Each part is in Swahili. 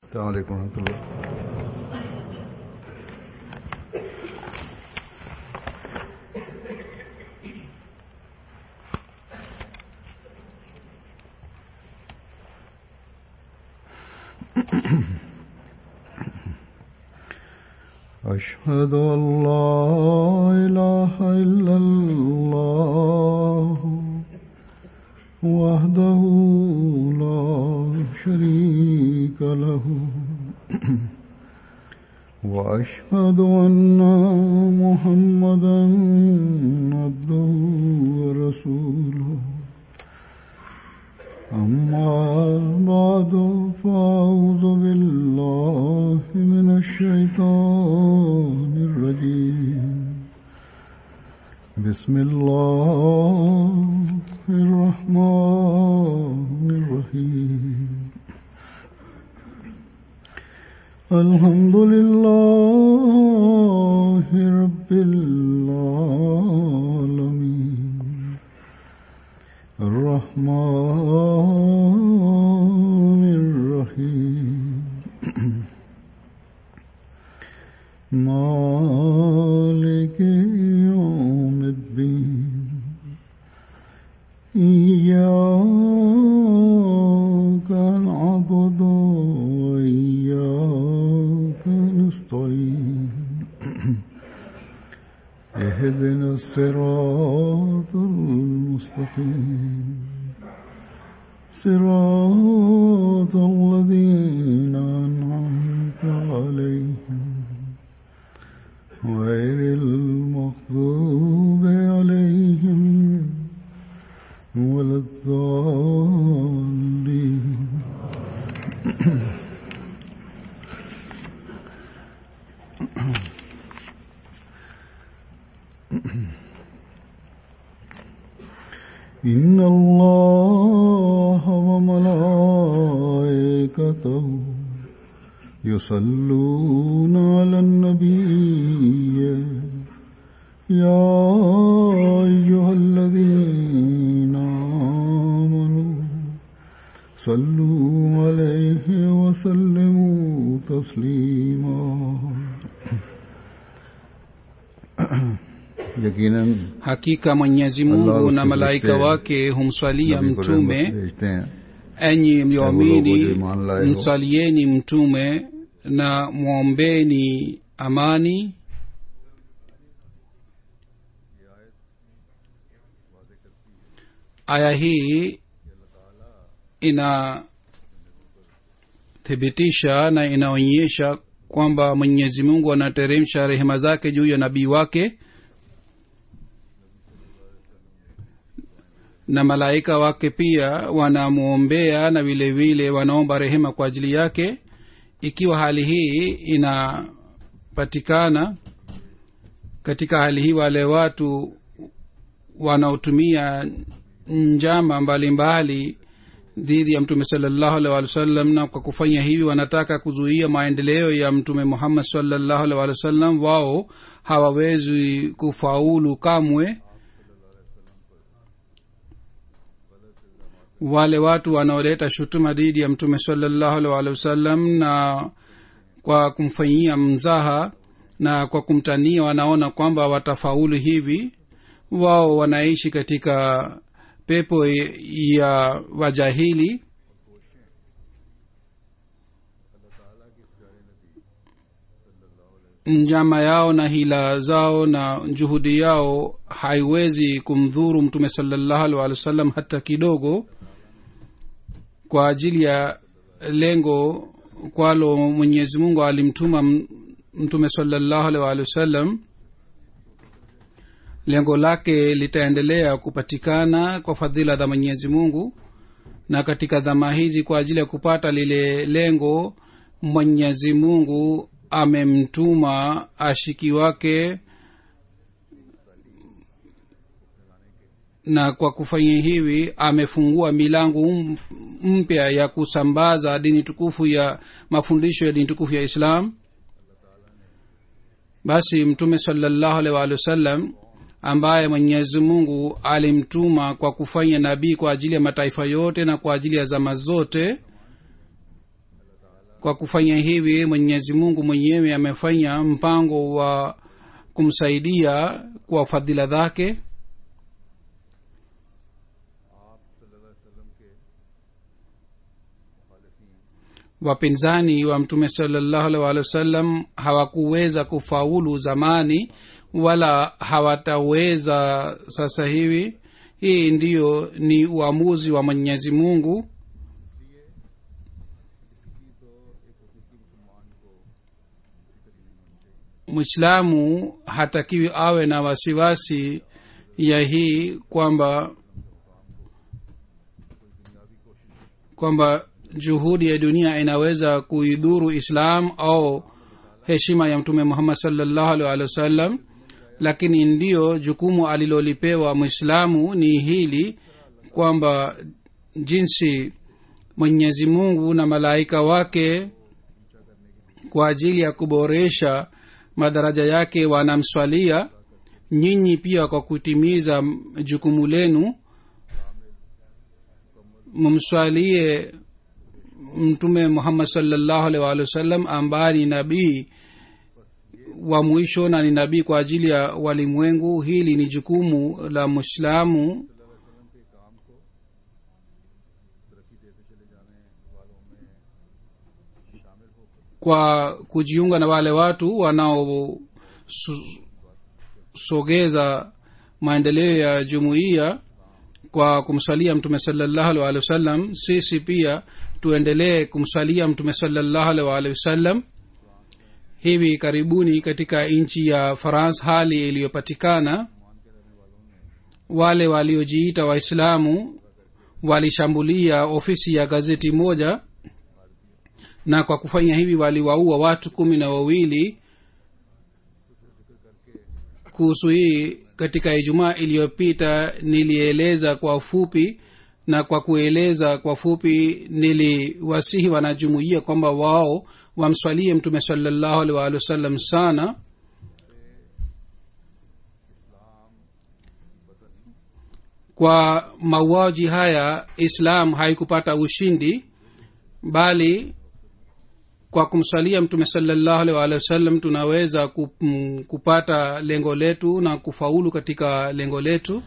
السلام عليكم ورحمة الله. أشهد أن لا إله إلا الله وحده لا شريك له وأشهد أن محمدا عبده ورسوله أما بعد فأعوذ بالله من الشيطان الرجيم بسم الله الرحمن الرحيم الحمد لله رب العالمين الرحمن الرحيم مالك يوم الدين إياك نعبد وإياك نستعين اهدنا الصراط المستقيم صراط الذين أنعمت عليهم غير المغضوب عليهم ولا الضالين. إن الله وملائكته يصلون على النبي يا أيها الذين آمنوا صلوا عليه وسلموا تسليما. Hakika Mwenyezi Mungu na malaika wake humswalia mtume. Enyi mlioamini, msalieni mtume na muombeni amani. Aya hii inathibitisha na inaonyesha kwamba Mwenyezi Mungu anateremsha rehema zake juu ya nabii wake na malaika wake pia wanamuombea na vile vile wanaomba rehema kwa ajili yake. Ikiwa hali hii inapatikana, katika hali hii wale watu wanaotumia njama mbalimbali dhidi ya mtume sallallahu alaihi wasallam, na kwa kufanya hivi wanataka kuzuia maendeleo ya mtume Muhammad sallallahu alaihi wasallam, wao hawawezi kufaulu kamwe. Wale watu wanaoleta shutuma dhidi ya mtume sallallahu alaihi wasallam na kwa kumfanyia mzaha na kwa kumtania wanaona kwamba watafaulu hivi, wao wanaishi katika pepo ya wajahili. Njama yao na hila zao na juhudi yao haiwezi kumdhuru mtume sallallahu alaihi wasallam hata kidogo. Kwa ajili ya lengo kwalo Mwenyezi Mungu alimtuma mtume sallallahu alaihi wasallam, lengo lake litaendelea kupatikana kwa fadhila za Mwenyezi Mungu. Na katika dhama hizi, kwa ajili ya kupata lile lengo, Mwenyezi Mungu amemtuma ashiki wake, na kwa kufanya hivi amefungua milango mpya ya kusambaza dini tukufu ya mafundisho ya dini tukufu ya Islam. Basi mtume sallallahu alaihi wasallam ambaye Mwenyezi Mungu alimtuma kwa kufanya nabii kwa ajili ya mataifa yote na kwa ajili ya zama zote, kwa kufanya hivi Mwenyezi Mungu mwenyewe amefanya mpango wa kumsaidia kwa fadhila zake. Wapinzani wa mtume sallallahu alaihi wasallam hawakuweza kufaulu zamani wala hawataweza sasa hivi. Hii ndiyo ni uamuzi wa Mwenyezi Mungu. Muislamu hatakiwi awe na wasiwasi ya hii kwamba juhudi ya dunia inaweza kuidhuru Islam au heshima ya mtume Muhammad sallallahu alaihi wasallam. Lakini ndiyo jukumu alilolipewa Muislamu ni hili kwamba jinsi Mwenyezi Mungu na malaika wake kwa ajili ya kuboresha madaraja yake wanamswalia, nyinyi pia kwa kutimiza jukumu lenu mumswalie mtume Muhammad sallallahu alaihi wasallam ambaye ni nabii wa mwisho na ni nabii kwa ajili ya walimwengu. Hili ni jukumu la Muislamu kwa kujiunga na wale watu wanaosogeza maendeleo ya jumuiya kwa kumsalia mtume sallallahu alaihi wasallam. Sisi pia tuendelee kumsalia mtume sallallahu alaihi wasallam. Hivi karibuni katika nchi ya France hali iliyopatikana, wale waliojiita Waislamu walishambulia ofisi ya gazeti moja, na kwa kufanya hivi waliwaua watu 12. Kuhusu hii katika Ijumaa iliyopita nilieleza kwa ufupi, na kwa kueleza kwa fupi niliwasihi wanajumuiya kwamba wao wamswalie mtume sallallahu alaihi wasallam sana. Kwa mauaji haya Islam haikupata ushindi, bali kwa kumsalia mtume sallallahu alaihi wasallam tunaweza kupata lengo letu na kufaulu katika lengo letu.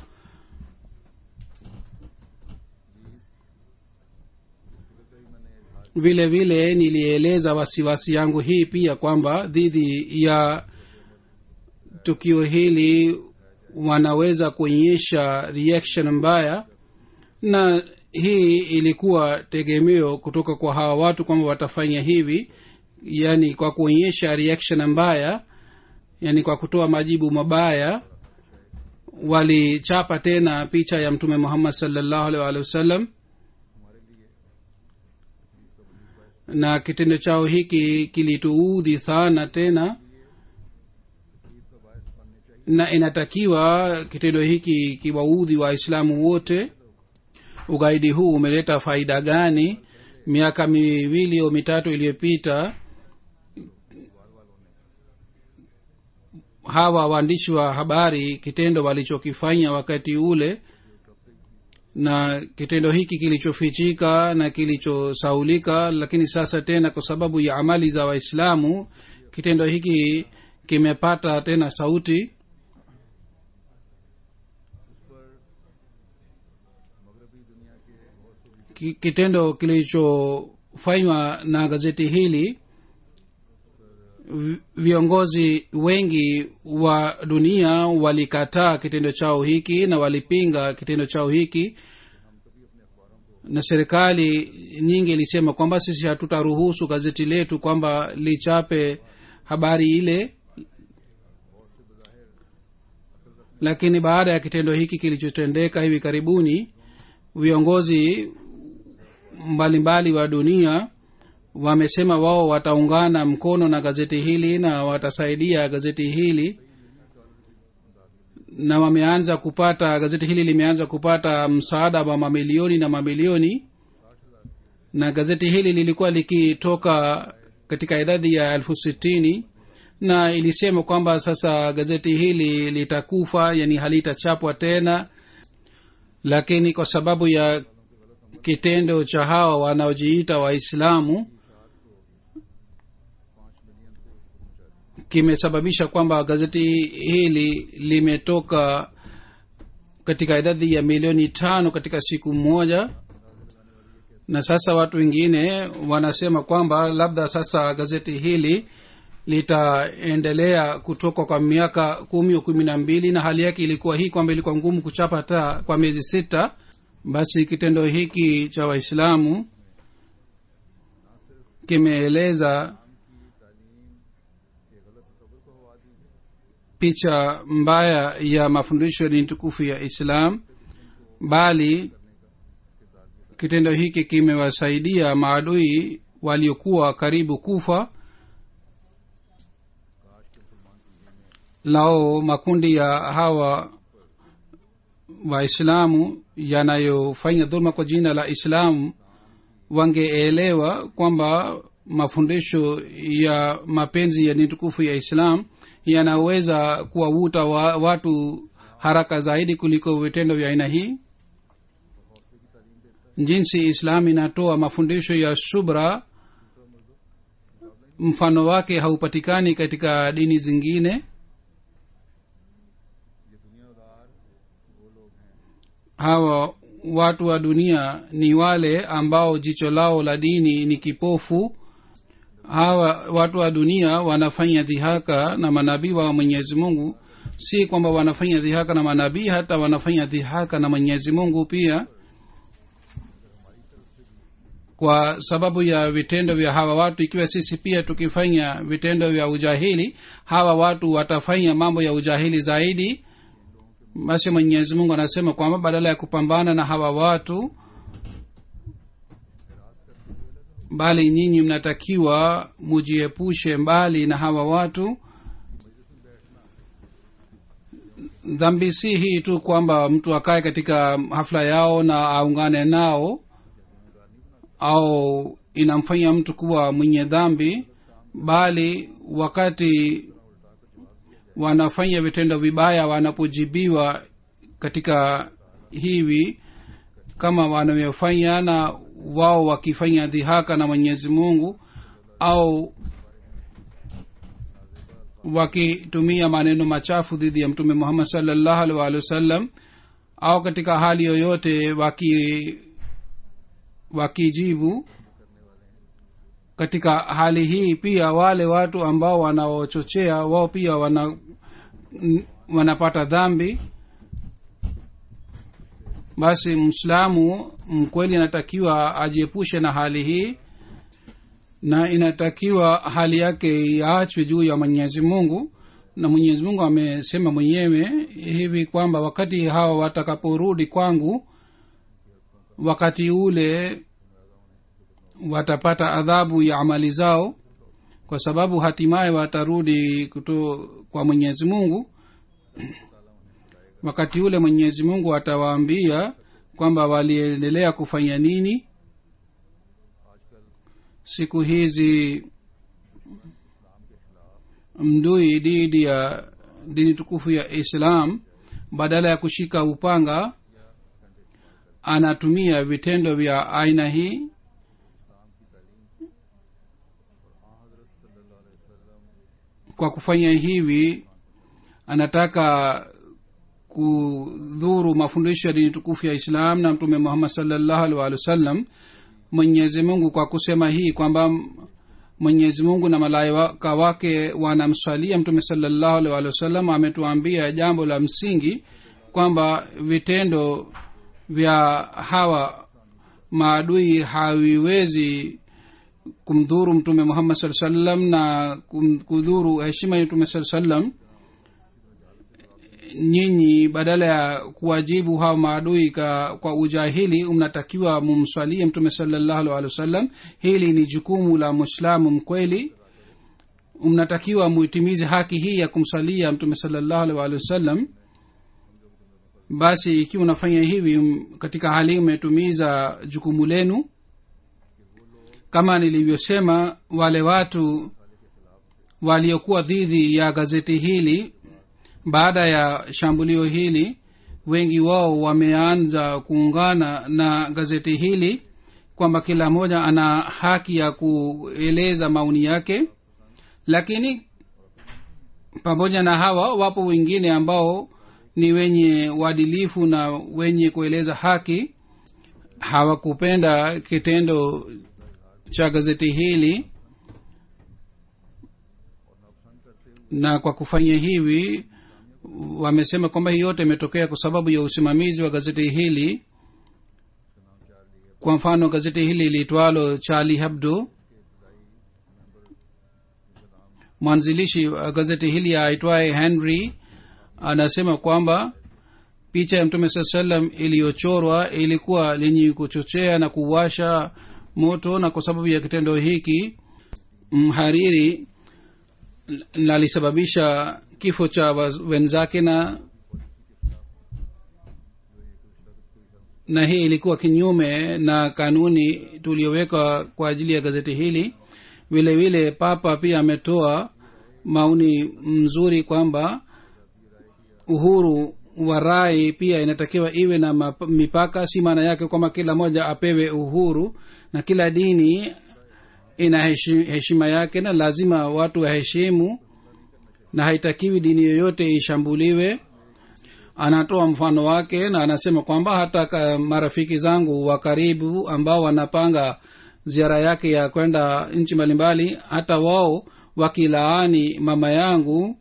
Vile vile nilieleza wasiwasi yangu hii pia kwamba dhidi ya tukio hili wanaweza kuonyesha reaction mbaya, na hii ilikuwa tegemeo kutoka kwa hawa watu kwamba watafanya hivi, yani kwa kuonyesha reaction mbaya, yani kwa kutoa majibu mabaya. Walichapa tena picha ya mtume Muhammad sallallahu alaihi wasallam, na kitendo chao hiki kilituudhi sana tena, na inatakiwa kitendo hiki kiwaudhi Waislamu wote. Ugaidi huu umeleta faida gani? Miaka 2 au 3 iliyopita hawa waandishi wa habari kitendo walichokifanya wakati ule, na kitendo hiki kilichofichika na kilichosaulika, lakini sasa tena kwa sababu ya amali za Waislamu kitendo hiki kimepata tena sauti. Kitendo kilichofanywa na gazeti hili, viongozi wengi wa dunia walikataa kitendo chao hiki na walipinga kitendo chao hiki, na serikali nyingi ilisema kwamba sisi hatutaruhusu gazeti letu kwamba lichape habari ile. Lakini baada ya kitendo hiki kilichotendeka hivi karibuni, viongozi mbalimbali wa dunia wamesema wao wataungana mkono na gazeti hili na watasaidia gazeti hili, na wameanza kupata, gazeti hili limeanza kupata msaada wa mamilioni na mamilioni. Na gazeti hili lilikuwa likitoka katika idadi ya 60,000, na ilisema kwamba sasa gazeti hili litakufa, yani halitachapwa tena. Lakini kwa sababu ya kitendo cha hawa wanaojiita Waislamu, kimesababisha kwamba gazeti hili limetoka katika idadi ya milioni 5 katika siku moja. Na sasa watu wengine wanasema kwamba labda sasa gazeti hili litaendelea kutoka kwa miaka 10 au 12, na hali yake ilikuwa hii kwamba ilikuwa ngumu kuchapa hata kwa miezi 6. Basi kitendo hiki cha Waislamu kimeeleza picha mbaya ya mafundisho ya tukufu ya Islam, bali kitendo hiki kimewasaidia maadui waliokuwa karibu kufa. Lao makundi ya hawa Waislamu yanayofanya dhulma kwa jina la Islamu wangeelewa kwamba mafundisho ya mapenzi ya tukufu ya Islam yanaweza kuwavuta watu haraka zaidi kuliko vitendo vya aina hii. Jinsi Islam inatoa mafundisho ya subra, mfano wake haupatikani katika dini zingine. Hawa watu wa dunia ni wale ambao jicho lao la dini ni kipofu. Hawa watu wa dunia wanafanya dhihaka na manabii wa Mwenyezi Mungu. Si kwamba wanafanya dhihaka na manabii, hata wanafanya dhihaka na Mwenyezi Mungu pia. Kwa sababu ya vitendo vya hawa watu, ikiwa sisi pia tukifanya vitendo vya ujahili, hawa watu watafanya mambo ya ujahili zaidi. Basi Mwenyezi Mungu anasema kwamba badala ya kupambana na hawa watu, bali nyinyi mnatakiwa mujiepushe mbali na hawa watu. Dhambi si hii tu kwamba mtu akae katika hafla yao na aungane nao, au inamfanya mtu kuwa mwenye dhambi, bali wakati wanafanya vitendo vibaya, wanapojibiwa katika hivi kama wanavyofanya na wao wakifanya dhihaka na Mwenyezi Mungu, au wakitumia maneno machafu dhidi ya Mtume Muhammad sallallahu alaihi wasallam, au katika hali yoyote wakijibu katika hali hii, pia wale watu ambao wanaochochea wao pia wanapata dhambi. Basi Muislamu mkweli anatakiwa ajiepushe na hali hii, na inatakiwa hali yake iachwe juu ya Mwenyezi Mungu. Na Mwenyezi Mungu amesema mwenyewe hivi kwamba wakati hawa watakaporudi kwangu, wakati ule watapata adhabu ya amali zao, kwa sababu hatimaye watarudi kwa Mwenyezi Mungu. Wakati ule Mwenyezi Mungu atawaambia kwamba waliendelea kufanya nini. Siku hizi mdui dhidi ya dini tukufu ya Islam, badala ya kushika upanga, anatumia vitendo vya aina hii. Kwa kufanya hivi anataka kudhuru mafundisho ya dini tukufu ya Islam na Mtume Muhammad sallallahu alaihi wasallam. Mwenyezi Mungu kwa kusema hii kwamba Mwenyezi Mungu na malaika wake wanamswalia Mtume sallallahu alaihi wasallam, ametuambia jambo la msingi kwamba vitendo vya hawa maadui haviwezi kumdhuru Mtume Muhammad sallallahu alaihi wasallam na kudhuru heshima ya Mtume sallallahu alaihi wasallam. Nyinyi badala ya kuwajibu hao maadui kwa ujahili, mnatakiwa mumswalie Mtume sallallahu alaihi wasallam. Hili ni jukumu la Muislamu mkweli. Mnatakiwa muitimize haki hii ya kumswalia Mtume sallallahu alaihi wasallam. Basi ikiwa unafanya hivi, katika hali umetumiza jukumu lenu. Kama nilivyosema, wale watu waliokuwa dhidi ya gazeti hili, baada ya shambulio hili, wengi wao wameanza kuungana na gazeti hili, kwamba kila mmoja ana haki ya kueleza maoni yake. Lakini pamoja na hawa wapo wengine ambao ni wenye uadilifu na wenye kueleza haki. Hawakupenda kitendo cha gazeti hili, na kwa kufanya hivi wamesema kwamba hii yote imetokea kwa sababu ya usimamizi wa gazeti hili. Kwa mfano gazeti hili liitwalo Charlie Hebdo, mwanzilishi wa gazeti hili aitwaye Henry anasema kwamba picha ya Mtume SAW iliyochorwa ilikuwa lenye kuchochea na kuwasha moto, na kwa sababu ya kitendo hiki mhariri nalisababisha kifo cha wenzake, na hii ilikuwa kinyume na kanuni tuliyoweka kwa ajili ya gazeti hili. Vile vile papa pia ametoa maoni mzuri kwamba uhuru wa rai pia inatakiwa iwe na mipaka. Si maana yake kwamba kila moja apewe uhuru, na kila dini ina heshima yake na lazima watu waheshimu, na haitakiwi dini yoyote ishambuliwe. Anatoa mfano wake na anasema kwamba hata marafiki zangu wa karibu ambao wanapanga ziara yake ya kwenda nchi mbalimbali, hata wao wakilaani mama yangu,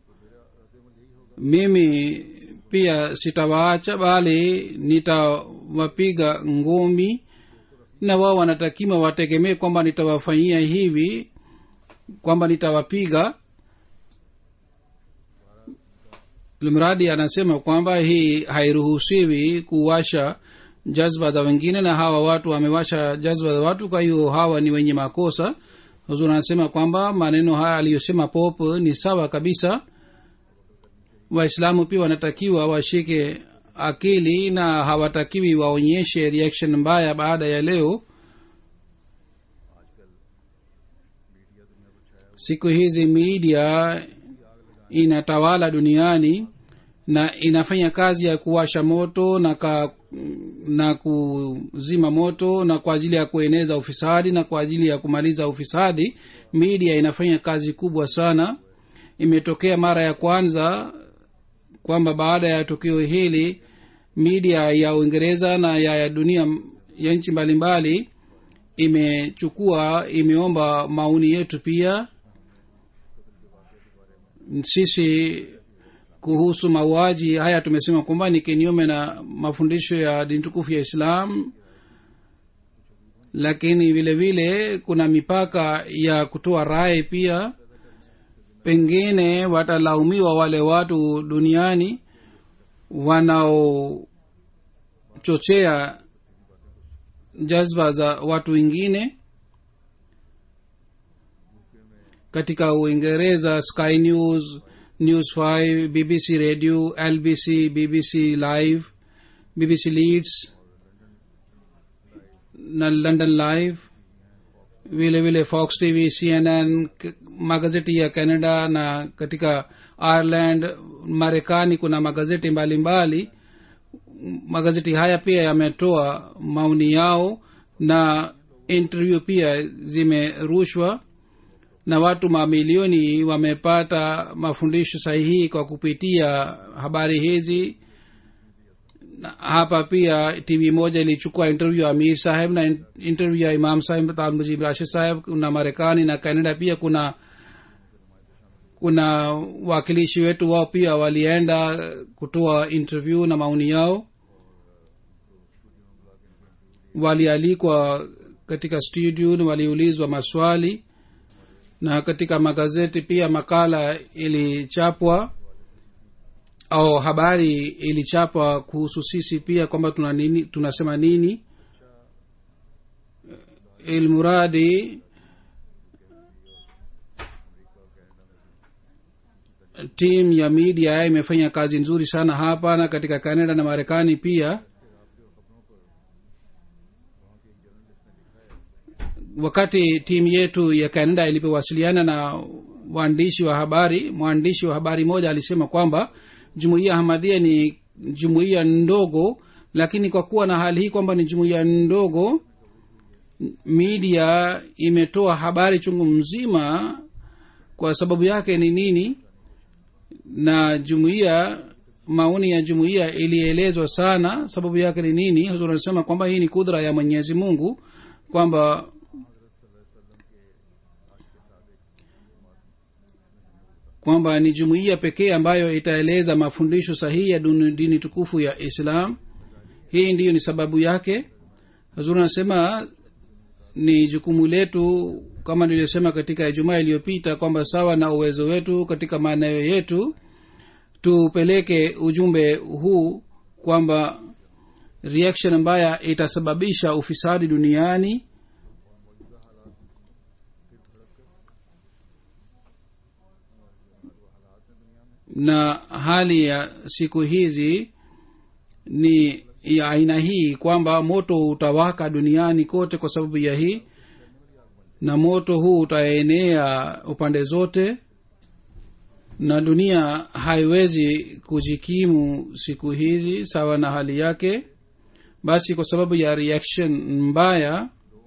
mimi pia sitawaacha, bali nitawapiga ngumi, na wao wanatakiwa wategemee kwamba nitawafanyia hivi, kwamba nitawapiga. Limradi anasema kwamba hii hairuhusiwi kuwasha jazba za wengine, na hawa watu wamewasha jazba za watu, kwa hiyo hawa ni wenye makosa. Huzuri anasema kwamba maneno haya aliyosema Pope ni sawa kabisa. Waislamu pia wanatakiwa washike akili na hawatakiwi waonyeshe reaction mbaya baada ya leo. Siku hizi media inatawala duniani na inafanya kazi ya kuwasha moto na kuzima moto, na kwa ajili ya kueneza ufisadi na kwa ajili ya kumaliza ufisadi. Media inafanya kazi kubwa sana. Imetokea mara ya kwanza kwamba baada ya tukio hili media ya Uingereza na ya dunia ya nchi mbalimbali imeomba maoni yetu pia. Sisi kuhusu mauaji haya tumesema kwamba ni kinyume na mafundisho ya dini tukufu ya Islam, lakini vile vile kuna mipaka ya kutoa rai pia. Pengine watalaumiwa wale watu duniani wanaochochea jazba za watu wengine. Katika Uingereza Sky News, News 5, BBC Radio, LBC, BBC Live, BBC Leeds na London Live, vile vile Fox TV, CNN, magazeti ya Canada, na katika Ireland, Marekani kuna magazeti mbalimbali. Magazeti haya pia yametoa maoni yao na interview pia zimerushwa, na watu mamilioni wamepata mafundisho sahihi kwa kupitia habari hizi. Hapa pia TV moja ilichukua interview ya Amir Sahib na interview ya Imam Sahib Mujib Rashid Sahib. Na Marekani na Canada pia kuna wakilishi wetu, wao pia walienda kutoa interview na maoni yao. Walialikwa katika studio na waliulizwa maswali, na katika magazeti pia makala ilichapwa au habari ilichapwa kuhusu sisi pia kwamba tunasema nini. Ilmuradi team ya media imefanya kazi nzuri sana hapa na katika Canada na Marekani pia. Wakati timu yetu ya Canada ilipowasiliana na waandishi wa habari, mwandishi wa habari moja alisema kwamba jumuiya Ahmadiyya ni jumuiya ndogo, lakini kwa kuwa na hali hii kwamba ni jumuiya ndogo, media imetoa habari chungu mzima. Kwa sababu yake ni nini? na jumuiya maoni ya jumuiya ilielezwa sana. Sababu yake ni nini? Hazur anasema kwamba hii ni kudra ya Mwenyezi Mungu, kwamba ni jumuiya pekee ambayo itaeleza mafundisho sahihi ya dini tukufu ya Islam. Hii ndiyo ni sababu yake. Hazur anasema ni jukumu letu, kama nilivyosema katika Ijumaa iliyopita, kwamba sawa na uwezo wetu katika maeneo yetu tupeleke ujumbe huu kwamba reaction mbaya itasababisha ufisadi duniani, na hali ya siku hizi ni ya aina hii kwamba moto utawaka duniani kote kwa sababu ya hii, na moto huu utaenea upande zote, na dunia haiwezi kujikimu siku hizi sawa na hali yake. Basi kwa sababu ya reaction mbaya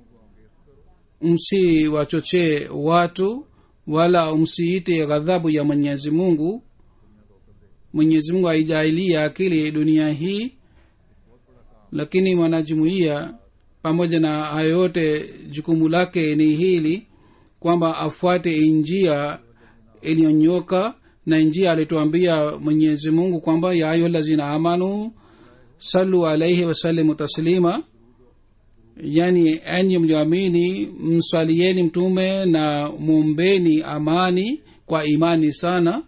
msiwachochee watu wala msiite ghadhabu ya Mwenyezi Mungu. Mwenyezi Mungu haijaalia akili dunia hii, lakini mwanajumuiya pamoja na hayo yote jukumu lake ni hili kwamba afuate njia iliyonyoka, na njia alituambia Mwenyezi Mungu kwamba ya ayyuhallazina amanu sallu alayhi wa sallimu taslima, yani enyi mlioamini msalieni mtume na muombeni amani kwa imani sana.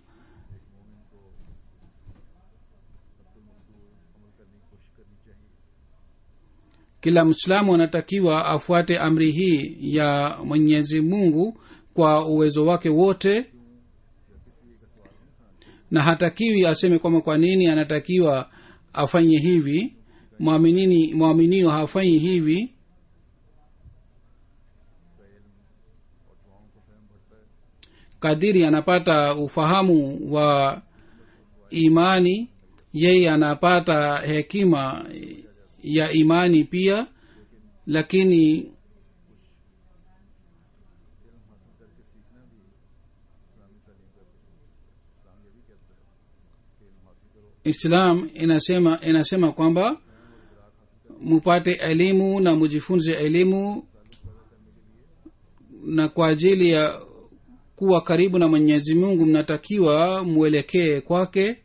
Kila Muislamu anatakiwa afuate amri hii ya Mwenyezi Mungu kwa uwezo wake wote, na hatakiwi aseme kwamba kwa nini anatakiwa afanye hivi. Muaminio hafanyi hivi. Kadiri anapata ufahamu wa imani, yeye anapata hekima ya imani pia, lakini Islam inasema kwamba mupate elimu na mujifunze elimu, na kwa ajili ya kuwa karibu na Mwenyezi Mungu mnatakiwa muelekee kwake.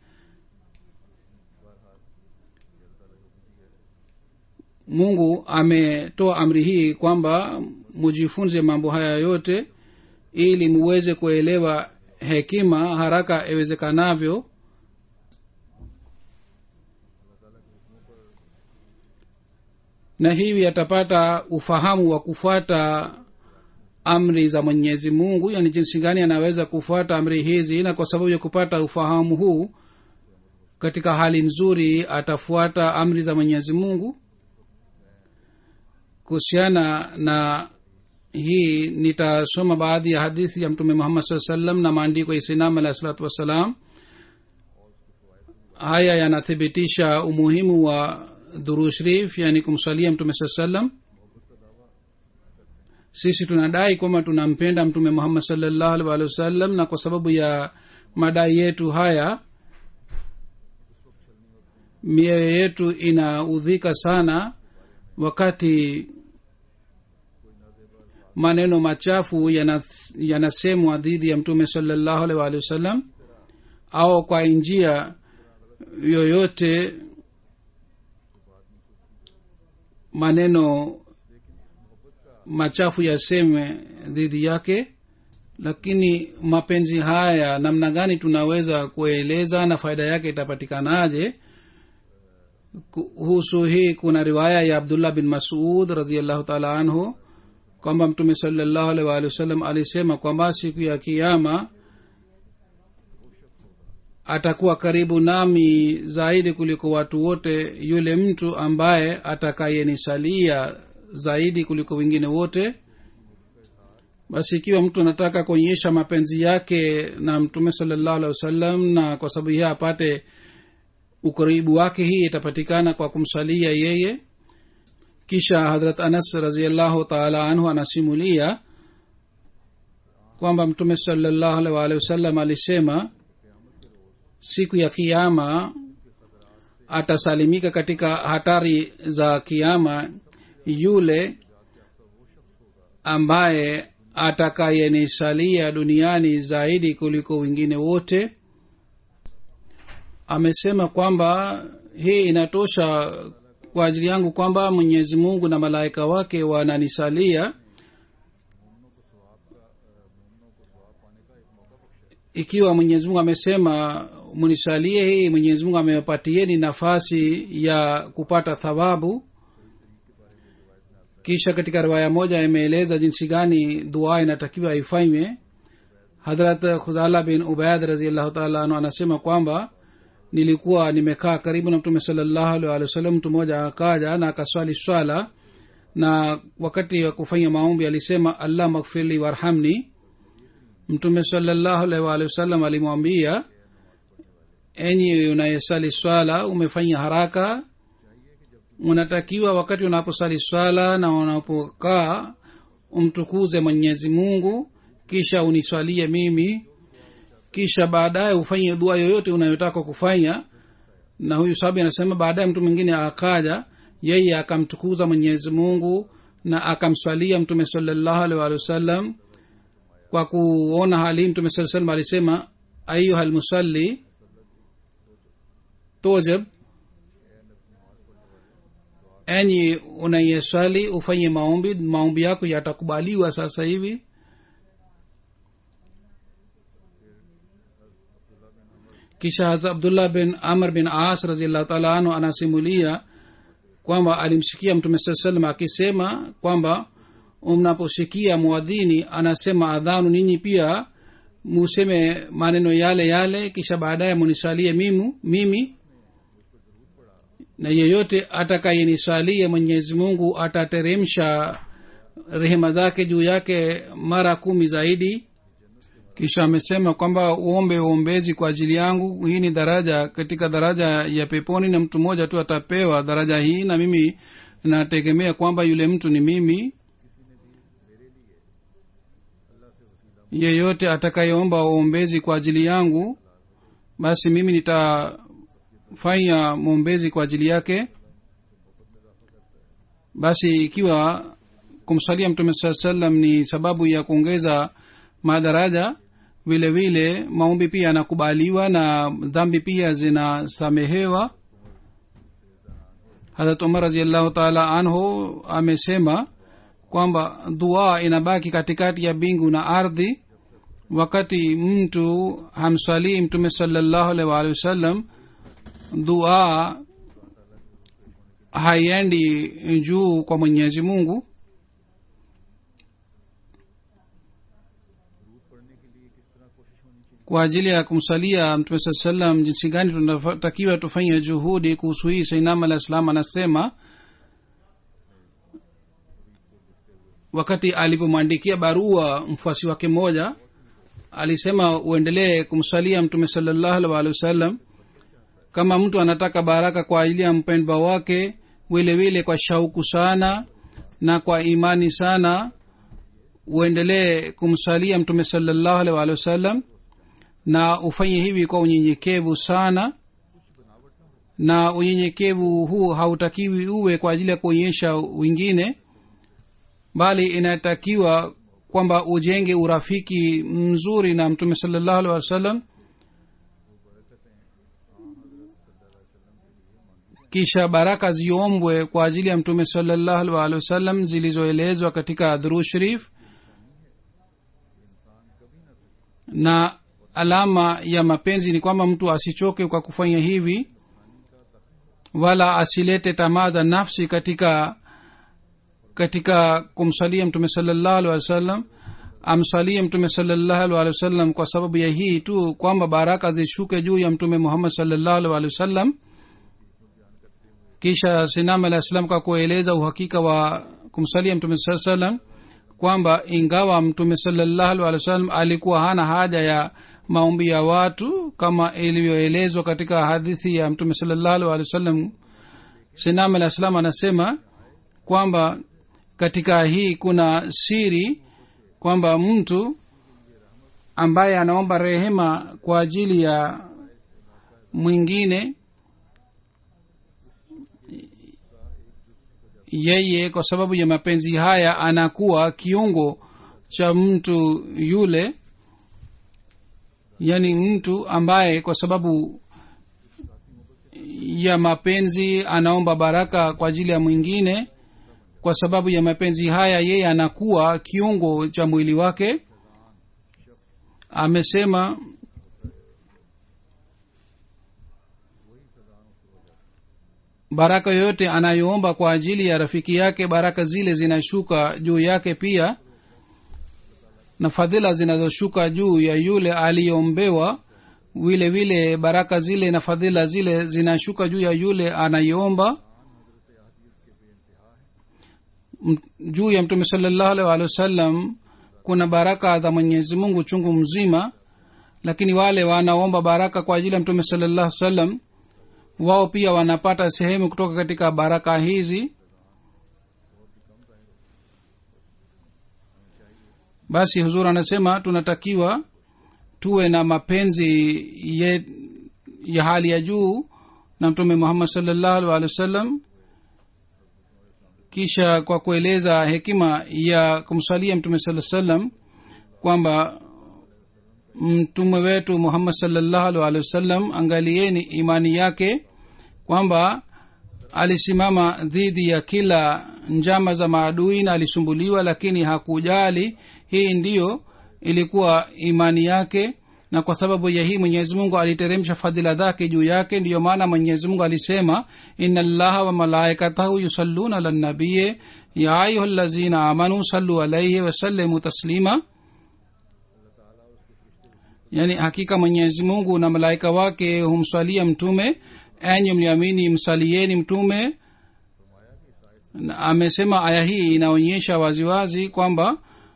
Mungu ametoa amri hii kwamba mujifunze mambo haya yote ili muweze kuelewa hekima haraka iwezekanavyo, na hivi atapata ufahamu wa kufuata amri za Mwenyezi Mungu, yani jinsi gani anaweza kufuata amri hizi. Na kwa sababu ya kupata ufahamu huu katika hali nzuri atafuata amri za Mwenyezi Mungu. Kuhusiana na hii nitasoma baadhi ya hadithi ya Mtume Muhammad sallallahu alaihi wasallam na maandiko ya Sayyidina alayhi salatu wassalam. Haya yanathibitisha umuhimu wa durud sharif, yani kumsalia Mtume sallallahu alaihi wasallam. Sisi tunadai kwamba tunampenda Mtume Muhammad sallallahu alaihi wasallam, na kwa sababu ya madai yetu haya mioyo yetu inaudhika sana wakati maneno machafu yanasemwa dhidi ya Mtume sallallahu alaihi wasallam, au kwa njia yoyote maneno machafu yasemwe dhidi yake. Lakini mapenzi haya namna gani tunaweza kueleza na faida yake itapatikanaje? Kuhusu hii kuna riwaya ya Abdullah bin Mas'ud radhiyallahu ta'ala anhu kwamba Mtume sallallahu alaihi wasallam alisema kwamba siku ya kiyama atakuwa karibu nami zaidi kuliko watu wote yule mtu ambaye atakayenisalia zaidi kuliko wengine wote. Basi ikiwa mtu anataka kuonyesha mapenzi yake na Mtume sallallahu alaihi wasallam, na kwa sababu yeye apate ukaribu wake, hii itapatikana kwa kumsalia yeye. Kisha Hazrat Anas radhiyallahu ta'ala anhu anasimulia kwamba Mtume sallallahu alaihi wasallam alisema siku ya kiyama atasalimika katika hatari za kiyama yule ambaye atakayenisalia duniani zaidi kuliko wengine wote. Amesema kwamba hii inatosha kwa ajili yangu kwamba Mwenyezi Mungu na malaika wake wananisalia. Ikiwa Mwenyezi Mungu amesema munisalie, hii Mwenyezi Mungu amewapatieni nafasi ya kupata thawabu. Kisha katika riwaya moja imeeleza jinsi gani dua inatakiwa ifanywe. Hadrat Khuzala bin Ubayd radhiyallahu ta'ala anhu anasema kwamba nilikuwa nimekaa karibu na Mtume sallallahu alaihi wasallam. Mtu mmoja akaja na akaswali swala, na wakati wa kufanya maombi alisema Allah maghfirli warhamni. Mtume sallallahu alaihi wasallam alimwambia, enyi unayesali swala, umefanya haraka. Unatakiwa wakati unaposali swala na unapokaa umtukuze Mwenyezi Mungu, kisha uniswalie mimi, kisha baadaye ufanye dua yoyote unayotaka kufanya. Na huyu sahabi anasema baadaye mtu mwingine akaja, yeye akamtukuza Mwenyezi Mungu na akamswalia Mtume sallallahu alaihi wasallam. Kwa kuona hali Mtume sallallahu alaihi wasallam alisema, ayyuhal musalli tujab, enyi unayeswali ufanye maombi yako yatakubaliwa sasa hivi. Kisha Abdullah bin Amr bin As radhiyallahu ta'ala anhu anasimulia kwamba alimsikia Mtume sallallahu alaihi wasallam akisema kwamba mnaposikia muadhini anasema adhanu, ninyi pia museme maneno yale yale, kisha baadaye munisalie mimi. Na yeyote atakayenisalia Mwenyezi Mungu atateremsha rehema zake juu yake mara 10 zaidi. Kisha amesema kwamba uombe uombezi kwa ajili yangu. Hii ni daraja katika daraja ya peponi, na mtu mmoja tu atapewa daraja hii, na mimi nategemea kwamba yule mtu ni mimi. Yeyote atakayeomba uombezi kwa ajili yangu, basi mimi nitafanya muombezi kwa ajili yake. Basi ikiwa kumsalia Mtume sallallahu alaihi wasallam ni sababu ya kuongeza madaraja, vile vile maombi pia yanakubaliwa na dhambi pia zinasamehewa. Hazrat Umar radhiyallahu ta'ala anhu amesema kwamba dua inabaki katikati ya mbingu na ardhi. Wakati mtu hamswalii Mtume sallallahu alaihi wasallam, dua haiendi juu kwa Mwenyezi Mungu. Kwa ajili ya kumsalia Mtume sallallahu alaihi wasallam, jinsi gani tunatakiwa tufanye juhudi kuhusu hii, Sayyidina al-Islam anasema wakati alipomwandikia barua mfuasi wake mmoja, alisema uendelee kumsalia Mtume sallallahu alaihi wasallam. Kama mtu anataka baraka kwa ajili ya mpendwa wake, vile vile kwa shauku sana na kwa imani sana, uendelee kumsalia Mtume sallallahu alaihi wasallam, na ufanye hivi kwa unyenyekevu sana. Na unyenyekevu huu hautakiwi uwe kwa ajili ya kuonyesha wengine, bali inatakiwa kwamba ujenge urafiki mzuri na Mtume sallallahu alaihi wasallam. Kisha baraka ziombwe kwa ajili ya Mtume sallallahu alaihi wasallam zilizoelezwa katika Durud Sharif. Na alama ya mapenzi ni kwamba mtu asichoke kwa kufanya hivi, wala asilete tamaa za nafsi katika kumsalia Mtume sallallahu alaihi wasallam. Amsalie Mtume sallallahu alaihi wasallam kwa sababu ya hii tu kwamba baraka zishuke juu ya Mtume Muhammad sallallahu alaihi wasallam. Kisha Sinam al-Islam kwa kueleza uhakika wa kumsalia Mtume sallallahu alaihi wasallam kwamba ingawa Mtume sallallahu alaihi wasallam alikuwa hana haja ya maombi ya watu kama ilivyoelezwa katika hadithi ya Mtume sallallahu alaihi wasallam, Sinam al-Islam anasema kwamba katika hii kuna siri kwamba mtu ambaye anaomba rehema kwa ajili ya mwingine yeye kwa sababu ya mapenzi haya anakuwa kiungo cha mtu yule, yani mtu ambaye kwa sababu ya mapenzi anaomba baraka kwa ajili ya mwingine. Kwa sababu ya mapenzi haya yeye anakuwa kiungo cha mwili wake. Amesema baraka yoyote anayoomba kwa ajili ya rafiki yake, baraka zile zinashuka juu yake pia, na fadhila zinazoshuka juu ya yule aliyeombewa vile vile baraka zile na fadhila zile zinashuka juu ya yule anayeomba. Juu ya mtume sallallahu alaihi wasallam kuna baraka za Mwenyezi Mungu chungu mzima, lakini wale wanaomba baraka kwa ajili ya mtume sallallahu alaihi wasallam wao pia wanapata sehemu kutoka katika baraka hizi. Basi huzur anasema tunatakiwa tuwe na mapenzi ya hali ya juu na mtume Muhammad sallallahu alaihi wasallam. Kisha kwa kueleza hekima ya kumsalia mtume sallallahu alaihi wasallam kwamba mtume wetu Muhammad sallallahu alaihi wasallam, angalieni imani yake kwamba alisimama dhidi ya kila njama za maadui na alisumbuliwa, lakini hakujali. Hii ndiyo ilikuwa imani yake, na kwa sababu ya hii Mwenyezi Mungu aliteremsha fadhila zake juu yake. Ndiyo maana Mwenyezi Mungu alisema, inna allaha wa malaikatahu yusalluna ala nabiyyi ya ayyuhallazina amanu sallu alayhi wa sallimu taslima. Yani hakika Mwenyezi Mungu na malaika wake humswalia mtume, enyi mliamini msalieni mtume. Na amesema aya hii inaonyesha waziwazi kwamba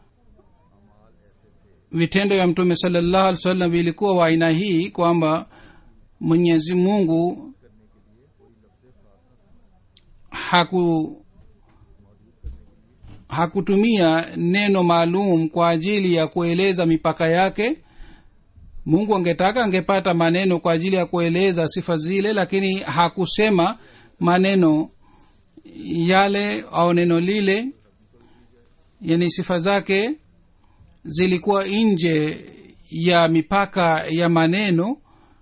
vitendo vya mtume sallallahu alaihi wasallam vilikuwa wa aina hii kwamba Mwenyezi Mungu hakutumia neno maalum kwa ajili ya kueleza mipaka yake. Mungu angetaka angepata maneno kwa ajili ya kueleza sifa zile, lakini hakusema maneno yale au neno lile. Yani sifa zake zilikuwa nje ya mipaka ya maneno.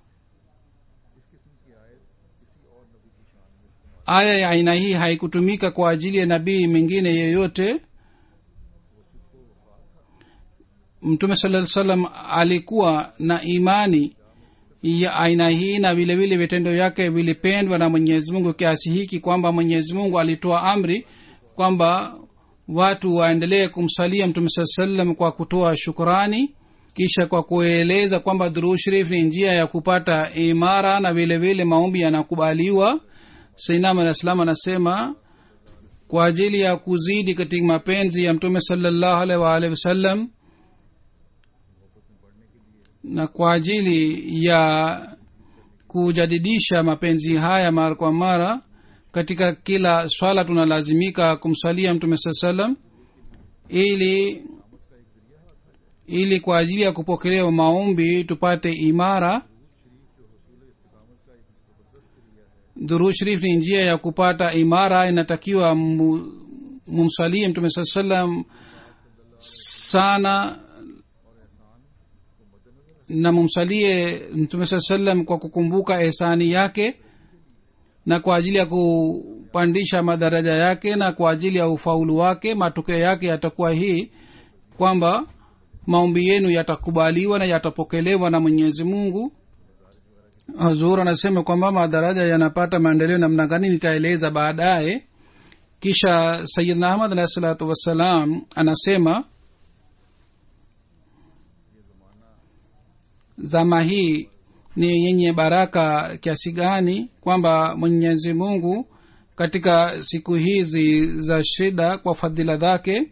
Aya ya aina hii haikutumika kwa ajili ya nabii mwingine yeyote. Mtume sallallahu alaihi wasallam alikuwa na imani ya aina hii, na vile vile vitendo vyake vilipendwa na Mwenyezi Mungu kiasi hiki kwamba Mwenyezi Mungu alitoa amri kwamba watu waendelee kumsalia mtume sallallahu alaihi wasallam kwa kutoa shukrani. Kisha kwa kueleza kwamba Durud Sharif ni njia ya kupata imara na vile vile maombi yanakubaliwa. Sayyidina Al-Islam anasema kwa ajili ya kuzidi katika mapenzi ya mtume sallallahu alaihi wasallam na kwa ajili ya kujadidisha mapenzi haya mara kwa mara, katika kila swala tunalazimika kumsalia mtume sallallahu alaihi wasallam ili kwa ajili ya kupokelewa maombi tupate imara. Durud Sharif ni njia ya kupata imara. Inatakiwa mumsalie mtume sallallahu alaihi wasallam sana na mumsalie mtume sallallahu alaihi wasallam kwa kukumbuka ihsani yake na kwa ajili ya kupandisha madaraja yake na kwa ajili ya ufaulu wake. Matokeo yake yatakuwa hii kwamba maombi yenu yatakubaliwa na yatapokelewa na Mwenyezi Mungu. Hazur anasema kwamba madaraja yanapata maendeleo namna gani nitaeleza baadaye. Kisha Sayyidna Ahmad alayhi salatu wassalam anasema zama hii ni yenye baraka kiasi gani kwamba Mwenyezi Mungu katika siku hizi za shida kwa fadhila zake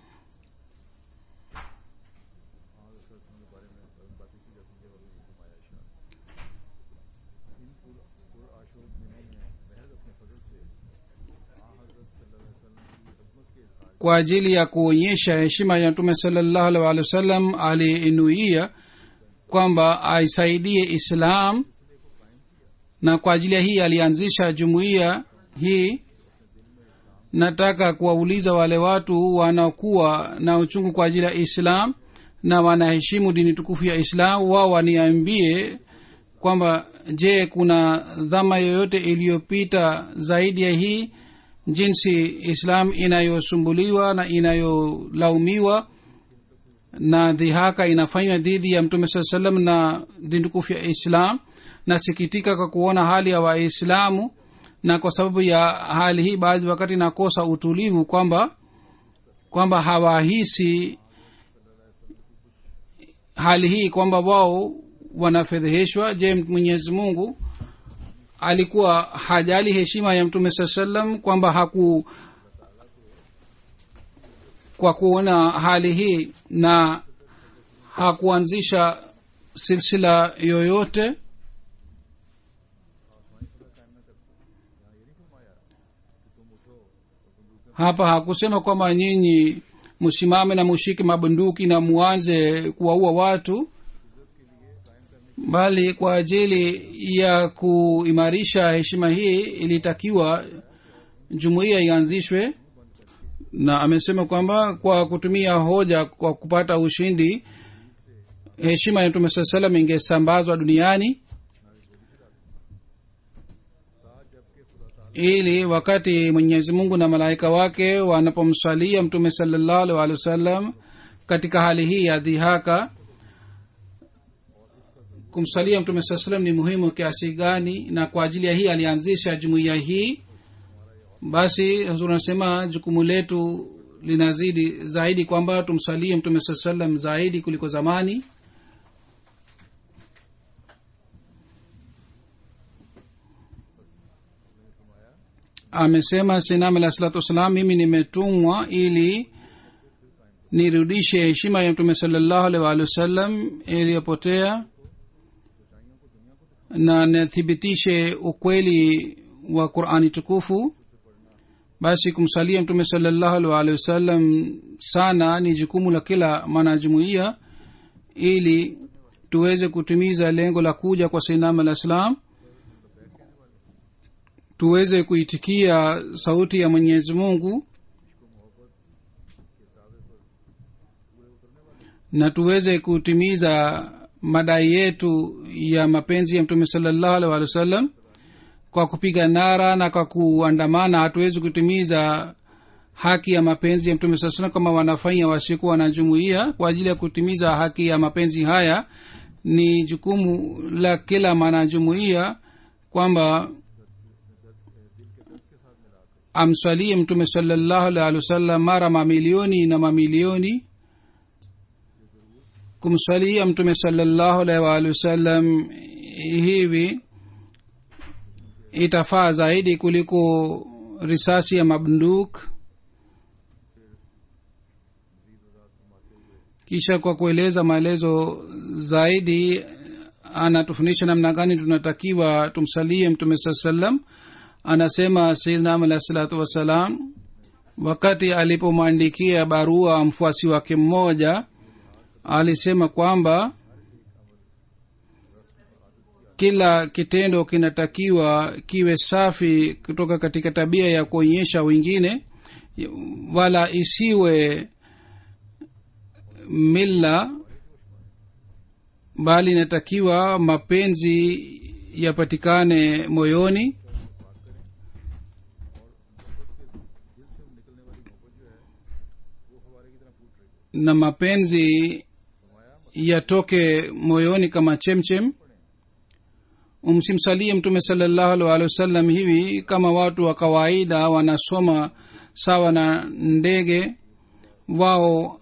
kwa ajili ya kuonyesha heshima ya mtume sallallahu alaihi wasallam aliinuia kwamba aisaidie Islam na kwa ajili ya hii alianzisha jumuiya hii. Nataka kuwauliza wale watu wanaokuwa na uchungu kwa ajili ya Islam na wanaheshimu dini tukufu ya Islam, wao waniambie kwamba je, kuna dhama yoyote iliyopita zaidi ya hii, jinsi Islam inayosumbuliwa na inayolaumiwa na dhihaka inafanywa dhidi ya Mtume sallallahu alaihi wasallam na dini tukufu ya Islam. Nasikitika kwa kuona hali ya Waislamu, na kwa sababu ya hali hii baadhi wakati nakosa utulivu kwamba hawahisi hali hii kwamba wao wanafedheheshwa. Je, Mwenyezi Mungu alikuwa hajali heshima ya Mtume sallallahu alaihi wasallam kwamba kwa kuona hali hii na hakuanzisha silsila yoyote? Hapa hakusema kwamba nyinyi msimame na mushike mabunduki na muanze kuwaua watu, bali kwa ajili ya kuimarisha heshima hii ilitakiwa jumuiya ianzishwe. Na amesema kwamba kwa kutumia hoja kwa kupata ushindi, heshima ya Mtume sallallahu alaihi wasallam ingesambazwa duniani, ili wakati Mwenyezi Mungu na malaika wake wanapomsalia Mtume sallallahu alaihi wasallam katika hali hii ya dhihaka, kumsalia Mtume sallallahu alaihi wasallam ni muhimu kiasi gani, na kwa ajili ya hii alianzisha jumuiya hii. Basi Hazur anasema jukumu letu linazidi zaidi kwamba tumsalie Mtume sallallahu alaihi wasallam zaidi kuliko zamani. Amesema Sayyidina alayhi salatu wasalam, mimi nimetumwa ili nirudishe heshima ya Mtume sallallahu alaihi wasallam iliyopotea na nithibitishe ukweli wa Qur'ani tukufu. Basi kumsalia Mtume sallallahu alaihi wasallam sana ni jukumu la kila mwanajumuiya, ili tuweze kutimiza lengo la kuja kwa Sayyidina al-Islam, tuweze kuitikia sauti ya Mwenyezi Mungu na tuweze kutimiza madai yetu ya mapenzi ya Mtume sallallahu alaihi wasallam. Kwa kupiga nara na kwa kuandamana hatuwezi kutimiza haki ya mapenzi ya Mtume sallallahu alaihi wasallam kama wanafanya wasikuwa na jumuiya. Kwa ajili ya kutimiza haki ya mapenzi haya ni jukumu la kila mwanajumuiya kwamba amswalie Mtume sallallahu alaihi wasallam mara mamilioni na mamilioni. Kumswalia Mtume sallallahu alaihi wasallam hivi itafaa zaidi kuliko risasi ya mabunduk. Kisha kwa kueleza maelezo zaidi anatufundisha namna gani tunatakiwa tumsalie Mtume sallallahu alaihi wasallam. Anasema Sayyidina alayhi salatu wasalam, wakati alipomwandikia barua mfuasi wake mmoja, alisema kwamba kila kitendo kinatakiwa kiwe safi kutoka katika tabia ya kuonyesha wengine, wala isiwe mila, bali inatakiwa mapenzi yapatikane moyoni. Na mapenzi yatoke moyoni kama chemchem. Umsimsalie Mtume sallallahu alaihi wasallam hivi kama watu wa kawaida wanasoma sawa na ndege. Wao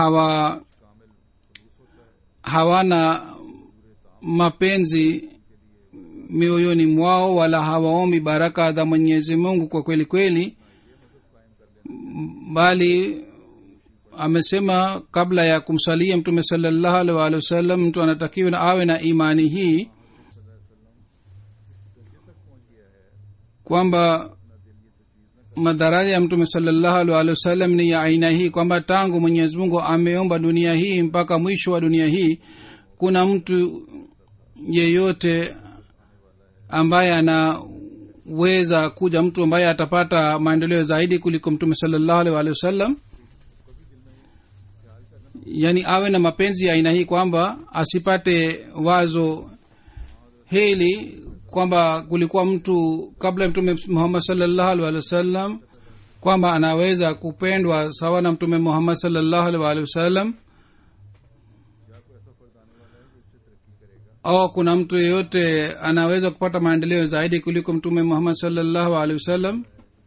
hawana mapenzi mioyoni mwao, wala hawaombi baraka za Mwenyezi Mungu kwa kweli kweli, bali amesema kabla ya kumsalia Mtume sallallahu alaihi wasallam mtu anatakiwa na awe na imani hii kwamba madaraja ya Mtume sallallahu alaihi wasallam ni ya aina hii, kwamba tangu Mwenyezi Mungu ameomba dunia hii mpaka mwisho wa dunia hii kuna mtu yeyote ambaye anaweza kuja mtu ambaye atapata maendeleo zaidi kuliko mtume sallallahu alaihi wasallam. Yani awe na mapenzi ya aina hii kwamba asipate wazo hili kwamba kulikuwa mtu kabla ya mtume Muhammad sallallahu alaihi wasallam kwamba anaweza kupendwa sawa na mtume Muhammad sallallahu alaihi wasallam, au kuna mtu yeyote anaweza kupata maendeleo zaidi kuliko mtume Muhammad sallallahu alaihi wasallam.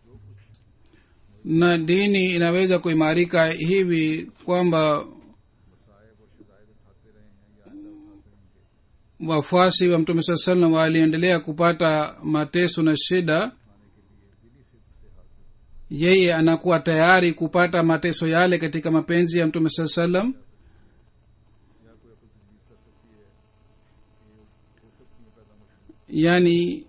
Na dini inaweza kuimarika hivi kwamba wafuasi wa mtume sallallahu alaihi wasallam waliendelea kupata mateso na shida, yeye anakuwa tayari kupata mateso yale katika mapenzi ya mtume sallallahu alaihi wasallam. Yani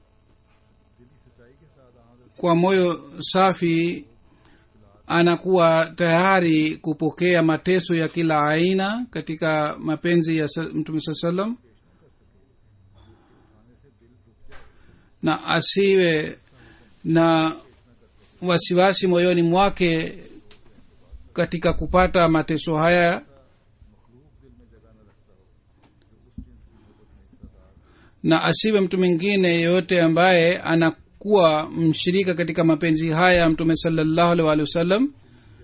kwa moyo safi anakuwa tayari kupokea mateso ya kila aina katika mapenzi ya mtume sallallahu alaihi wasallam, na asiwe na wasiwasi moyoni mwake katika kupata mateso haya, na asiwe mtu mwingine yeyote ambaye anakuwa mshirika katika mapenzi haya mtume sallallahu alaihi wasallam.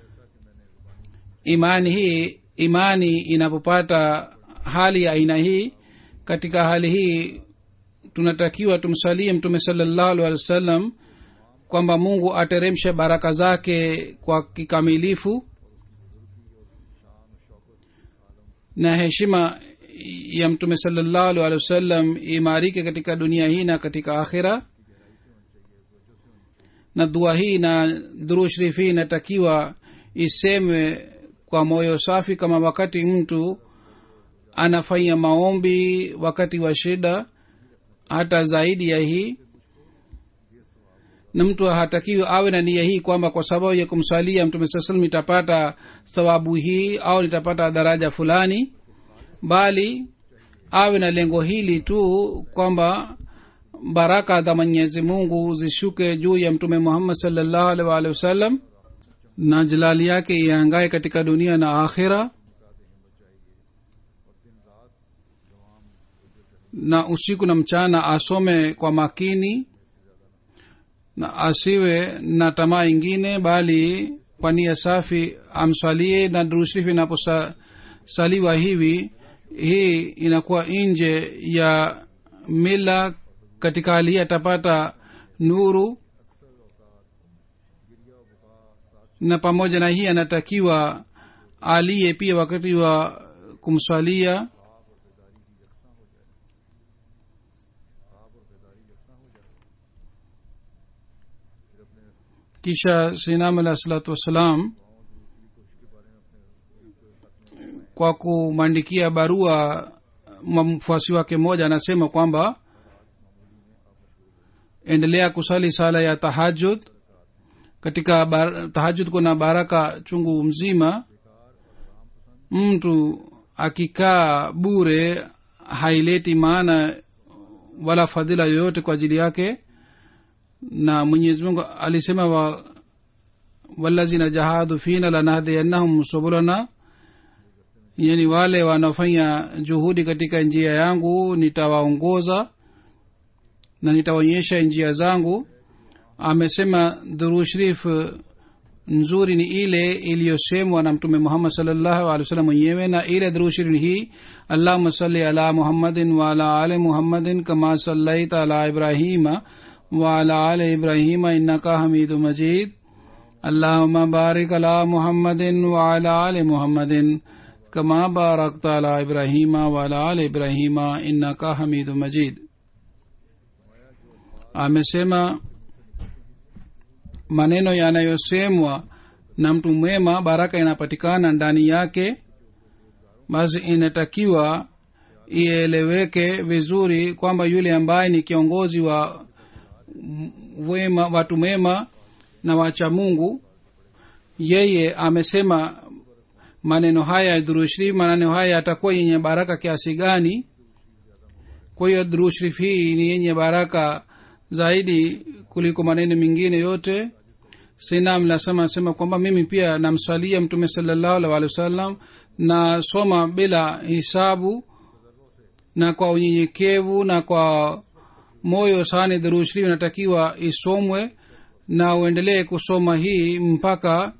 Imani inapopata hali ya aina hii, katika hali hii tunatakiwa tumsalie mtume sallallahu alaihi wasallam kwamba Mungu ateremshe baraka zake kwa kikamilifu, na heshima ya mtume sallallahu alaihi wasallam imarike katika dunia hii na katika akhira. Na dua hii na durud sharifi inatakiwa isemwe kwa moyo safi, kama wakati mtu anafanya maombi wakati wa shida. Hata zaidi ya hii, na mtu hatakiwi awe na nia hii kwamba kwa sababu ya kumsalia mtume sallallahu alaihi wasallam nitapata thawabu hii au nitapata daraja fulani, bali awe na lengo hili tu kwamba baraka za Mwenyezi Mungu zishuke juu ya mtume Muhammad sallallahu alaihi wasallam na jalali yake iangae katika dunia na akhira. Na usiku na mchana asome kwa makini, na asiwe na tamaa ingine, bali kwa nia safi amswalie. Na durud sharifi inaposaliwa hivi, hii inakuwa nje ya mila. Katika hali hii atapata nuru, na pamoja na hii anatakiwa aliye pia wakati wa kumswalia. Kisha Sayyidina alayhi salatu wassalam kwa kumwandikia barua mfuasi wake mmoja anasema kwamba endelea kusali sala ya tahajjud. Katika tahajjud kuna baraka chungu mzima. Mtu akikaa bure haileti maana wala fadhila yoyote kwa ajili yake. Na Mwenyezi Mungu alisema wallazina jahadu fina lanahdiyannahum subulana, yani wale wanaofanya juhudi katika njia yangu nitawaongoza na nitawaonyesha njia zangu. Amesema durud sharif nzuri ni ile iliyosemwa na mtume Muhammad sallallahu alaihi wasallam mwenyewe, na ile durud sharif hii: Allahumma salli ala Muhammadin wa ala ali Muhammadin kama sallaita ala Ibrahima wa ala ali Ibrahima innaka Hamidum Majid. Allahumma barik ala Muhammadin wa ala ali Muhammadin kama barakta ala Ibrahima wa ala ali Ibrahima innaka Hamidum Majid. Amesema maneno yanayosemwa na mtu mwema baraka inapatikana ndani yake. Basi inatakiwa ieleweke vizuri kwamba yule ambaye ni kiongozi wa wema, watu mema na wacha Mungu, yeye amesema maneno haya durud sharif. Maneno haya yatakuwa yenye baraka kiasi gani kwa hiyo durud sharif hii ni yenye baraka zaidi kuliko maneno mengine yote. Sinam nasema kwamba mimi pia namswalia mtume sallallahu alaihi wasallam na soma bila hisabu na kwa unyenyekevu na kwa moyo sana. durud sharif inatakiwa isomwe na uendelee kusoma hii mpaka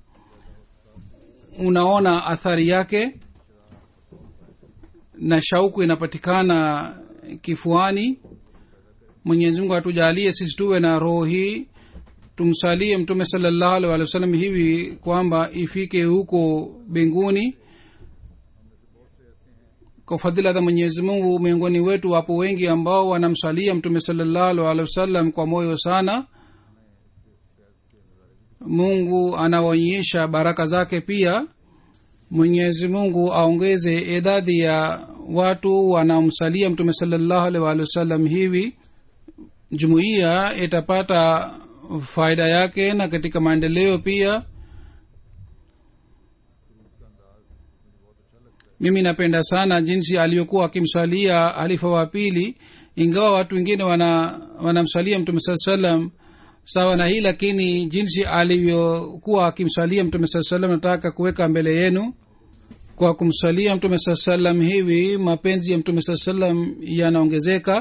unaona athari yake na shauku inapatikana kifuani. Mwenyezi Mungu atujalie sisi tuwe na roho hii, tumsalie mtume sallallahu alaihi wasallam hivi kwamba ifike huko mbinguni. Kwa fadhila za Mwenyezi Mungu, miongoni wetu wapo wengi ambao wanamsalia mtume sallallahu alaihi wasallam kwa moyo sana. Mungu anawaonyesha baraka zake pia. Mwenyezi Mungu aongeze idadi ya watu wanamsalia mtume sallallahu alaihi wasallam hivi. Jumuiya itapata faida yake na katika maendeleo pia. Mimi napenda sana jinsi aliyokuwa akimsalia halifa wa pili, ingawa watu wengine wanamsalia mtume sallallahu alaihi wasallam sawa na hii, lakini jinsi alivyokuwa akimsalia mtume sallallahu alaihi wasallam nataka kuweka mbele yenu. Kwa kumsalia mtume sallallahu alaihi wasallam hivi mapenzi ya mtume sallallahu alaihi wasallam yanaongezeka,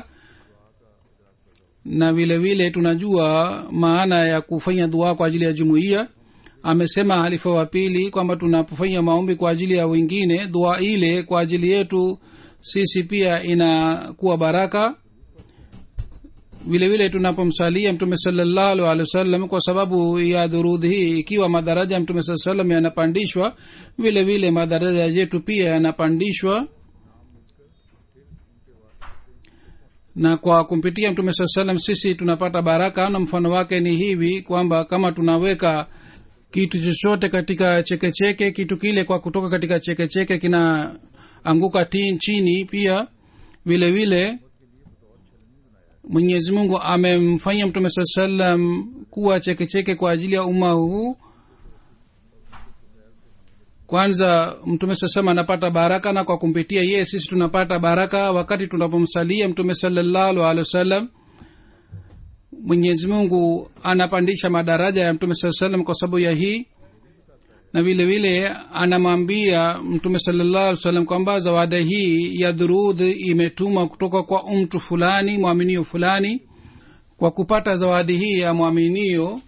na vile vile tunajua maana ya kufanya dua kwa ajili ya jumuiya. Amesema halifa wa pili kwamba tunapofanya maombi kwa ajili ya wengine, dua ile kwa ajili yetu sisi pia inakuwa baraka. Vile vile tunapomsalia mtume sallallahu alaihi wasallam kwa sababu ya durudhi hii, ikiwa madaraja ya mtume sallallahu alaihi wasallam yanapandishwa, vile vile madaraja yetu pia yanapandishwa. Na kwa kumpitia mtume sallallahu alaihi wasallam sisi tunapata baraka. Na mfano wake ni hivi kwamba kama tunaweka kitu chochote katika chekecheke, kitu kile kwa kutoka katika chekecheke kinaanguka chini pia. Vile vile Mwenyezi Mungu amemfanya mtume sallallahu alaihi wasallam kuwa chekecheke kwa ajili ya umma huu. Kwanza mtume sallallahu anapata baraka, na kwa kumpitia yeye sisi tunapata baraka. Wakati tunapomsalia mtume sallallahu alaihi wasallam, Mwenyezi Mungu anapandisha madaraja ya mtume sallallahu alaihi wasallam kwa sababu ya hii. Na vile vile anamwambia mtume sallallahu alaihi wasallam kwamba zawadi hii ya durud imetuma kutoka kwa mtu fulani, muaminio fulani. Kwa kupata zawadi hii ya muaminio,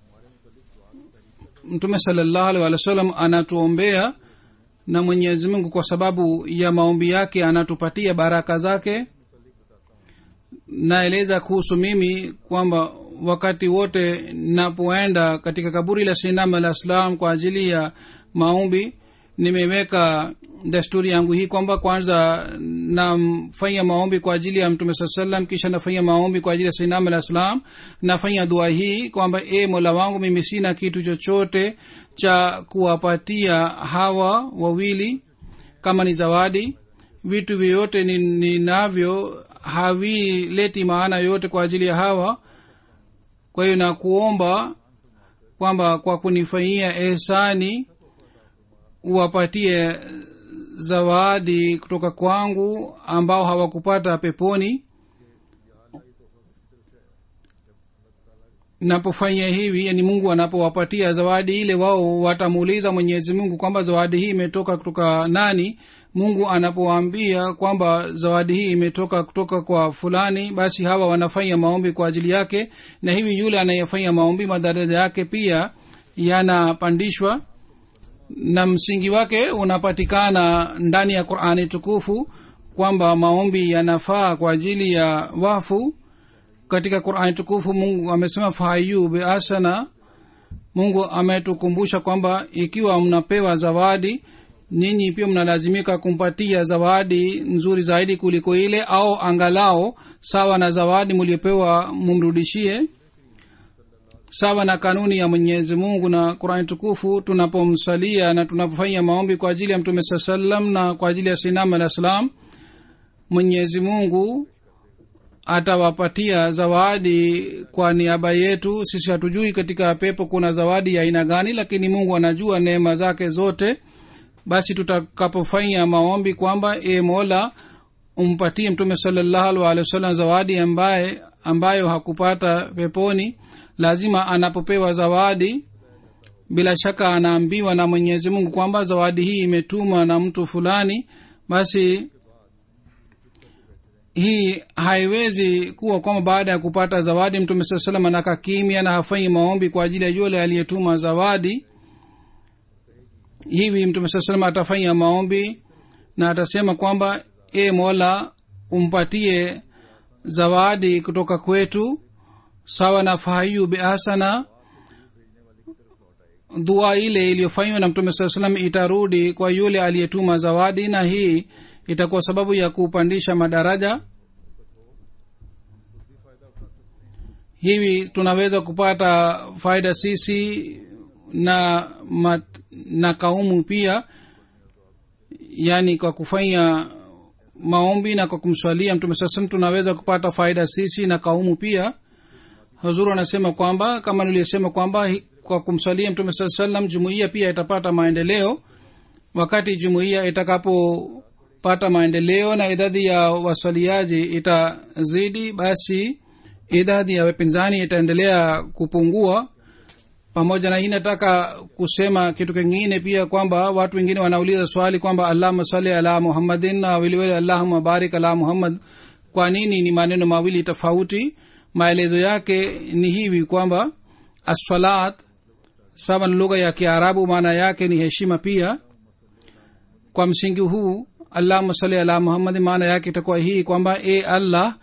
mtume sallallahu alaihi wasallam anatuombea, na Mwenyezi Mungu kwa sababu ya maombi yake anatupatia baraka zake. Naeleza kuhusu mimi kwamba wakati wote napoenda katika kaburi la Sayyidina al-Islam kwa ajili ya maombi, nimeweka desturi yangu hii kwamba kwanza nafanya maombi kwa ajili ya mtume sallallahu alaihi wasallam, kisha nafanya maombi kwa ajili ya Sayyidina al-Islam. Nafanya dua hii kwamba Mola wangu, mimi sina kitu chochote cha kuwapatia hawa wawili kama ni zawadi. Vitu vyote ninavyo havileti maana yote kwa ajili ya hawa. Kwa hiyo nakuomba kwamba kwa kunifanyia ihsani uwapatie zawadi kutoka kwangu ambao hawakupata peponi. Napofanya hivi, yani Mungu anapowapatia zawadi ile, wao watamuuliza Mwenyezi Mungu kwamba zawadi hii imetoka kutoka nani. Mungu anapowaambia kwamba zawadi hii imetoka kutoka kwa fulani, basi hawa wanafanya maombi kwa ajili yake, na hivi yule anayefanya maombi madaraja yake pia yanapandishwa. Na msingi wake unapatikana ndani ya Qur'ani tukufu kwamba maombi yanafaa kwa ajili ya wafu. Katika Qur'ani tukufu Mungu amesema fahayu bi asana. Mungu ametukumbusha kwamba ikiwa mnapewa zawadi, ninyi pia mnalazimika kumpatia zawadi nzuri zaidi kuliko ile, au angalao sawa na zawadi mliopewa mumrudishie. Sawa na kanuni ya Mwenyezi Mungu na Qur'an tukufu, tunapomsalia na tunapofanya maombi kwa ajili ya mtume sallallahu alaihi wasallam na kwa ajili ya Sayyidina al-Islam, Mwenyezi Mungu atawapatia zawadi kwa niaba yetu. Sisi hatujui katika pepo kuna zawadi ya aina gani, lakini Mungu anajua neema zake zote. Basi tutakapofanya maombi kwamba Mola umpatie mtume sallallahu alaihi wasallam zawadi ambayo hakupata peponi. Lazima anapopewa zawadi bila shaka anaambiwa na Mwenyezi Mungu kwamba zawadi hii imetumwa na mtu fulani. Basi hii haiwezi kuwa kwamba baada ya kupata zawadi mtume sallallahu alaihi wasallam anakaa kimya na hafanyi maombi kwa ajili ya yule aliyetuma zawadi. Hivi mtume sallallahu alaihi wasallam atafanya maombi na atasema kwamba Mola, umpatie zawadi kutoka kwetu sawa na fahayu biasana. Dua ile iliyofanywa na mtume sallallahu alaihi wasallam itarudi kwa yule aliyetuma zawadi, na hii itakuwa sababu ya kupandisha madaraja. Hivi tunaweza kupata faida sisi na kaumu pia, yani kwa kufanya maombi na kwa kumswalia mtume sallallahu alaihi wasallam tunaweza kupata faida sisi na kaumu pia. Huzuru anasema kwamba kama nilisema kwamba kwa kumswalia mtume sallallahu alaihi wasallam jumuiya pia itapata maendeleo. Wakati jumuiya itakapopata maendeleo na idadi ya waswaliaji itazidi, basi idadi ya wapinzani itaendelea kupungua. Pamoja na hii nataka kusema kitu kingine pia, kwamba watu wengine wanauliza swali kwamba Allahumma salli ala Muhammadin na vile Allahumma barik ala Muhammad, kwa nini ni maneno mawili tofauti? Maelezo yake ni hivi kwamba as-salat sawa lugha ya Kiarabu maana yake ni heshima pia. Kwa msingi huu Allahumma salli ala Muhammad maana yake itakuwa hii kwamba Allah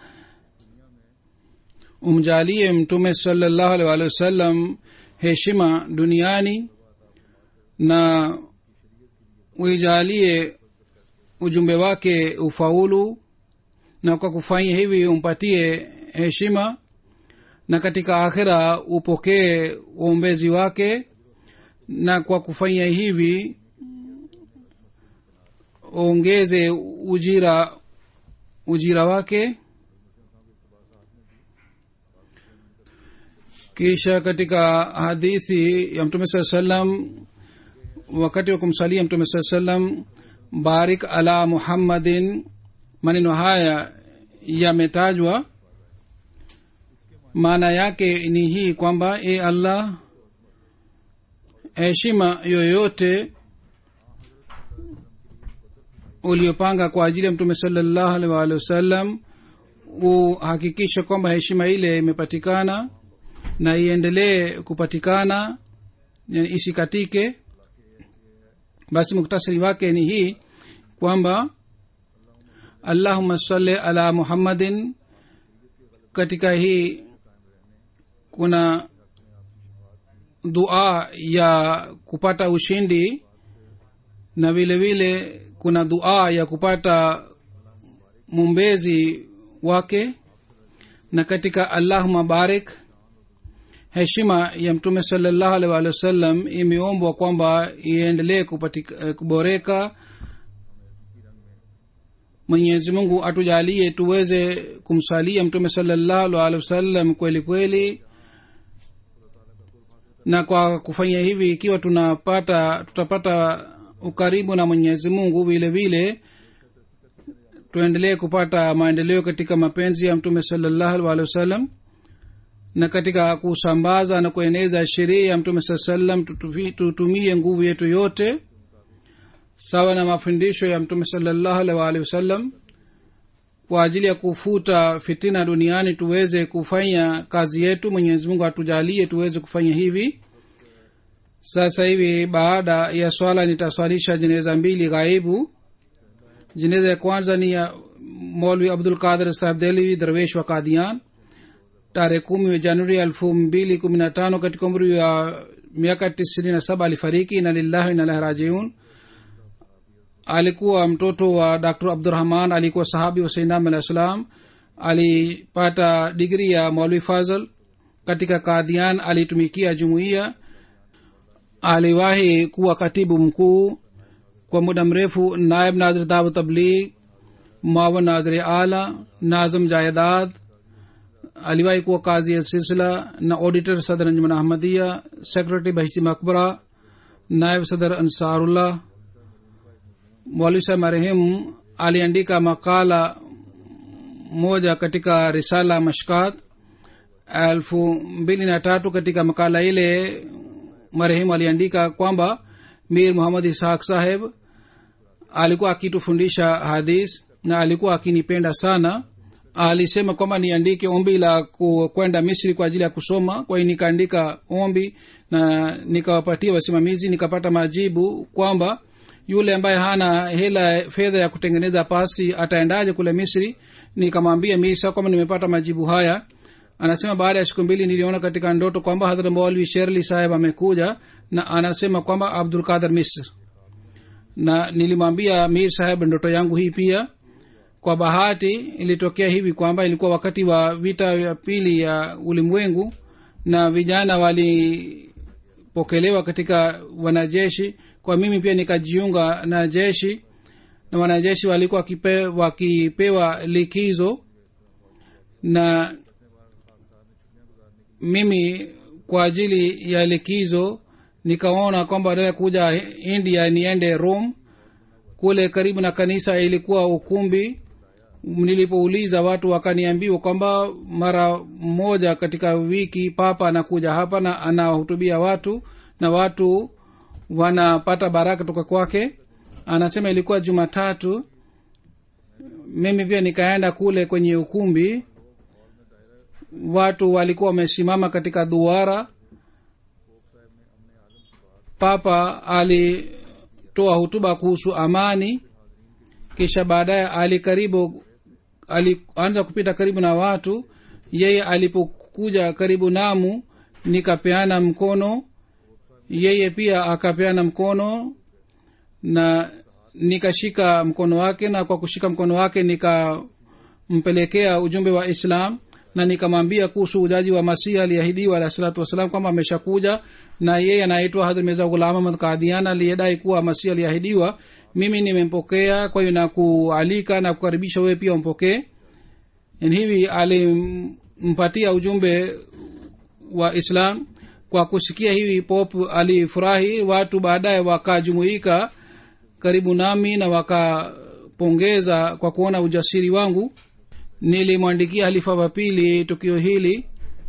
umjalie mtume sallallahu alaihi wasallam heshima duniani na uijalie ujumbe wake ufaulu, na kwa kufanya hivi umpatie heshima, na katika akhira upokee uombezi wake, na kwa kufanya hivi ongeze ujira wake. Kisha katika hadithi ya mtume sallallahu alaihi wasallam wakati wa kumsalia mtume sallallahu alaihi wasallam barik ala Muhammadin, maneno haya yametajwa. maana yake ni hii kwamba Allah, heshima yoyote uliopanga kwa ajili ya mtume sallallahu alaihi wasallam uhakikisha kwamba heshima ile imepatikana na iendelee kupatikana, yani isikatike. Basi muktasari wake ni hii kwamba Allahumma salli ala Muhammadin, katika hii kuna dua ya kupata ushindi na vile vile kuna dua ya kupata mumbezi wake. Na katika Allahumma barik, heshima ya mtume sallallahu alaihi wasallam imeombwa kwamba iendelee kuboreka. Mwenyezi Mungu atujalie tuweze kumsalia mtume sallallahu alaihi wasallam kweli kweli, na kwa kufanya hivi ikiwa tutapata ukaribu na Mwenyezi Mungu, vile vile tuendelee kupata maendeleo katika mapenzi ya mtume sallallahu alaihi wasallam, na katika kusambaza na kueneza sheria ya mtume sallallahu alaihi wasallam tutumie nguvu yetu yote sawa na mafundisho ya mtume sallallahu alaihi wasallam kwa ajili ya kufuta fitina duniani. Tuweze kufanya kazi yetu. Mwenyezi Mungu atujalie tuweze kufanya hivi. Sasa hivi baada ya swala nitaswalisha jeneza mbili ghaibu. Jeneza ya kwanza ni ya Maulvi Abdul Qadir Sahib Delhi, Darwesh wa Qadian, tarehe 10 Januari 2015 katika umri ya miaka 97 alifariki. Inna lillahi wa inna ilaihi rajiun. Alikuwa mtoto wa Dr. Abdurrahman, alikuwa sahabi wa Sayyidina Muhammad sallam. Alipata degree ya Maulvi Fazal katika Qadian. Alitumikia jumuiya, aliwahi kuwa katibu mkuu kwa muda mrefu, naib nazir dawat tabligh, muawan nazir ala, nazim jaidad. Aliwahi kuwa kazi ya silsila na auditor Sadr Anjuman Ahmadiyya, secretary Bahishti Makbara, naib Sadr Ansarullah. Maulvi Sahib marehemu aliandika makala moja katika risala mashkat 2003 katika makala ile marehemu aliandika kwamba Mir Muhammad Ishaq Saheb alikuwa akitufundisha hadith na alikuwa akinipenda sana. Alisema kwamba niandike ombi la kwenda Misri kwa ajili ya kusoma. Kwa hiyo nikaandika ombi na nikawapatia wasimamizi, nikapata majibu kwamba yule ambaye hana fedha ya kutengeneza pasi ataendaje kule Misri. Nikamwambia Mirsa kwamba nimepata majibu haya. Anasema baada ya siku 2 niliona katika ndoto kwamba Hazrat Maulvi Sherli Saheb amekuja na anasema kwamba Abdul Qadir Misr, na nilimwambia Mir Saheb ndoto yangu hii pia. Kwa bahati ilitokea hivi kwamba ilikuwa wakati wa vita ya pili ya ulimwengu na vijana walipokelewa katika wanajeshi. Kwa mimi pia nikajiunga na jeshi, na wanajeshi walikuwa wakipewa likizo, na mimi kwa ajili ya likizo nikaona kwamba badala ya kuja India niende Rome. Kule karibu na kanisa ilikuwa ukumbi. Nilipouliza watu wakaniambiwa kwamba mara moja katika wiki papa anakuja hapa na anahutubia watu na watu wanapata baraka kutoka kwake. Anasema ilikuwa Jumatatu. Mimi pia nikaenda kule kwenye ukumbi. Watu walikuwa wamesimama katika duara. Papa alitoa hutuba kuhusu amani. Kisha baadaye alianza kupita karibu na watu. Yeye alipokuja karibu namu nikapeana mkono, yeye pia akapeana mkono na nikashika mkono wake, na kwa kushika mkono wake nikampelekea ujumbe wa Islam na nikamwambia kuhusu ujaji wa Masihi aliahidiwa alayhi salatu wasalam kwamba ameshakuja, na yeye anaitwa Hazrat Mirza Ghulam Ahmad Qadian aliyedai kuwa Masihi aliahidiwa. Mimi nimempokea, kwa hiyo na kualika na kukaribisha wewe pia umpokee. Hivi alimpatia ujumbe wa Islam. Kwa kusikia hivi Pope alifurahi. Watu baadaye wakajumuika karibu nami na wakapongeza kwa kuona ujasiri wangu. Nilimwandikia halifa wa pili tukio hili.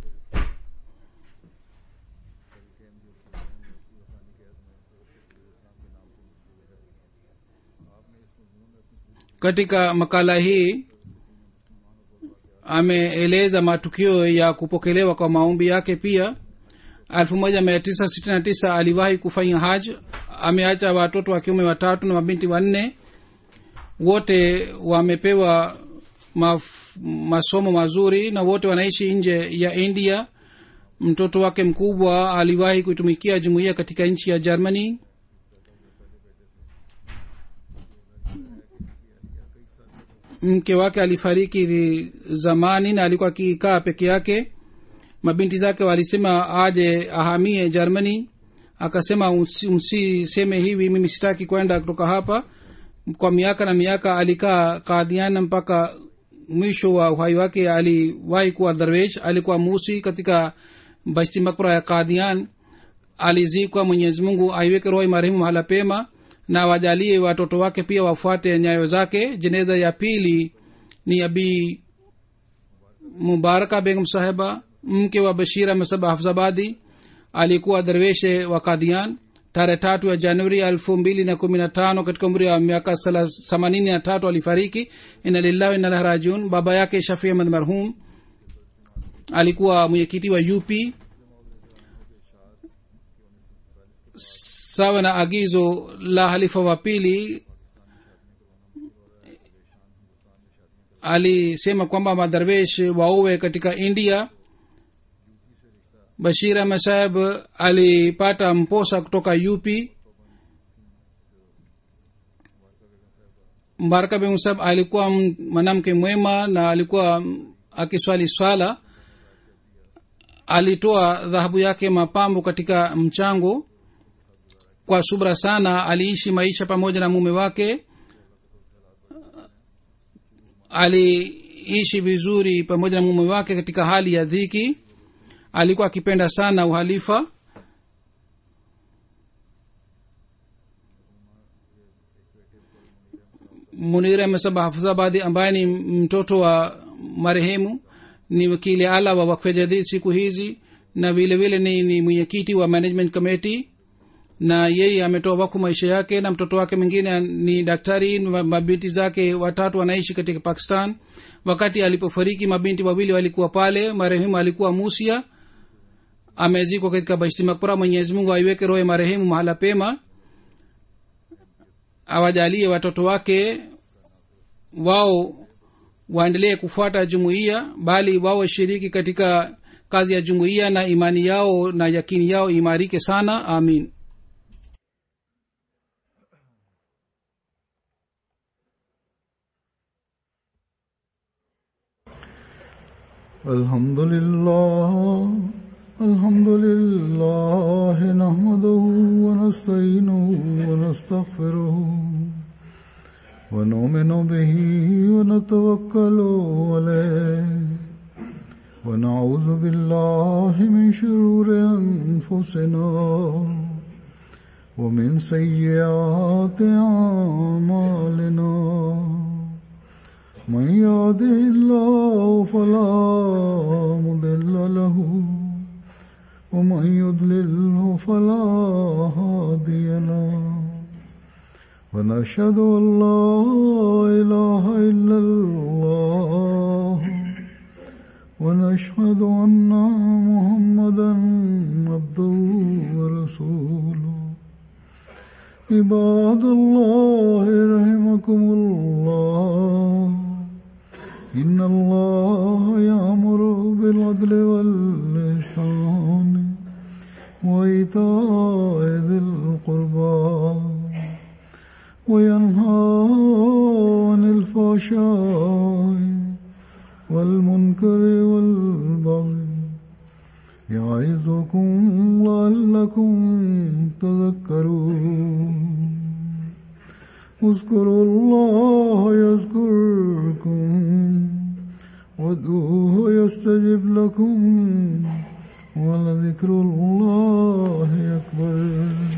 Katika makala hii ameeleza matukio ya kupokelewa kwa maombi yake pia. 1969 aliwahi kufanya haj. Ameacha watoto wa kiume 3 na mabinti 4. Wote wamepewa masomo mazuri na wote wanaishi nje ya India. Mtoto wake mkubwa aliwahi kutumikia jumuiya katika nchi ya Germany. Mke wake alifariki zamani na alikuwa akikaa peke yake. Mabinti zake walisema aje ahamie Germany. Akasema msiseme hivi, mimi sitaki kwenda kutoka hapa. Kwa miaka na miaka alikaa Qadian mpaka mwisho wa uhai wake. Aliwahi kuwa darwesh, alikuwa musi katika bashti makbara ya Qadian. Alizikwa. Mwenyezi Mungu aiweke roho marehemu mahala pema na wajalie watoto wake pia wafuate nyayo zake. Jeneza ya pili ni Abi Mubaraka Begum Sahiba, mke wa Bashir Ahmed Hafzabadi. Alikuwa darweshe wa Qadian. Tarehe 3 ya Januari 2015 katika umri wa miaka 83 alifariki. Inna lillahi wa inna ilaihi rajiun. Baba yake Shafi Ahmed marhum alikuwa mwenyekiti wa UP. Sawa na agizo la halifa wa pili, alisema kwamba madarwesh waowe katika India. Bashir Ahmed Saheb alipata mposa kutoka UP. Mbaraka Begum Saheb alikuwa mwanamke mwema na alikuwa akiswali swala. Alitoa dhahabu yake mapambo katika mchango. Kwa subra sana aliishi maisha pamoja na mume wake. Aliishi vizuri pamoja na mume wake katika hali ya dhiki. Alikuwa akipenda sana uhalifa. Munir Ahmed Hafzabadi ambaye ni mtoto wa marehemu ni wakili ala wa wakfe jadid siku hizi na vile vile ni mwenyekiti wa management committee na yeye ametoa wakfu maisha yake na mtoto wake mwingine ni daktari. Mabinti zake watatu wanaishi katika Pakistan. wakati alipofariki mabinti wawili walikuwa pale. marehemu alikuwa Musia, amezikwa katika Bashti Makbara. Mwenyezi Mungu aiweke roho marehemu mahala pema, awajalie watoto wake wao waendelee kufuata jumuiya, bali wao shiriki katika kazi ya jumuiya na imani yao na yakini yao imarike sana. Amin. Alhamdulillah nahmaduhu wa nasta'inuhu wa nastaghfiruhu wa nu'minu bihi wa natawakkalu alayhi wa na'udhu billahi min shururi anfusina wa min sayyiati a'malina. من يهده الله فلا مضل له ومن يضلله فلا هادي له ونشهد أن لا إله إلا الله ونشهد أن محمدا عبده ورسوله. عباد الله رحمكم الله، إن الله يأمر بالعدل والإحسان وإيتاء ذي القربى وينهى عن الفحشاء والمنكر والبغي يعظكم لعلكم تذكرون. اذكروا الله يذكركم وادعوه يستجب لكم ولذكر الله أكبر.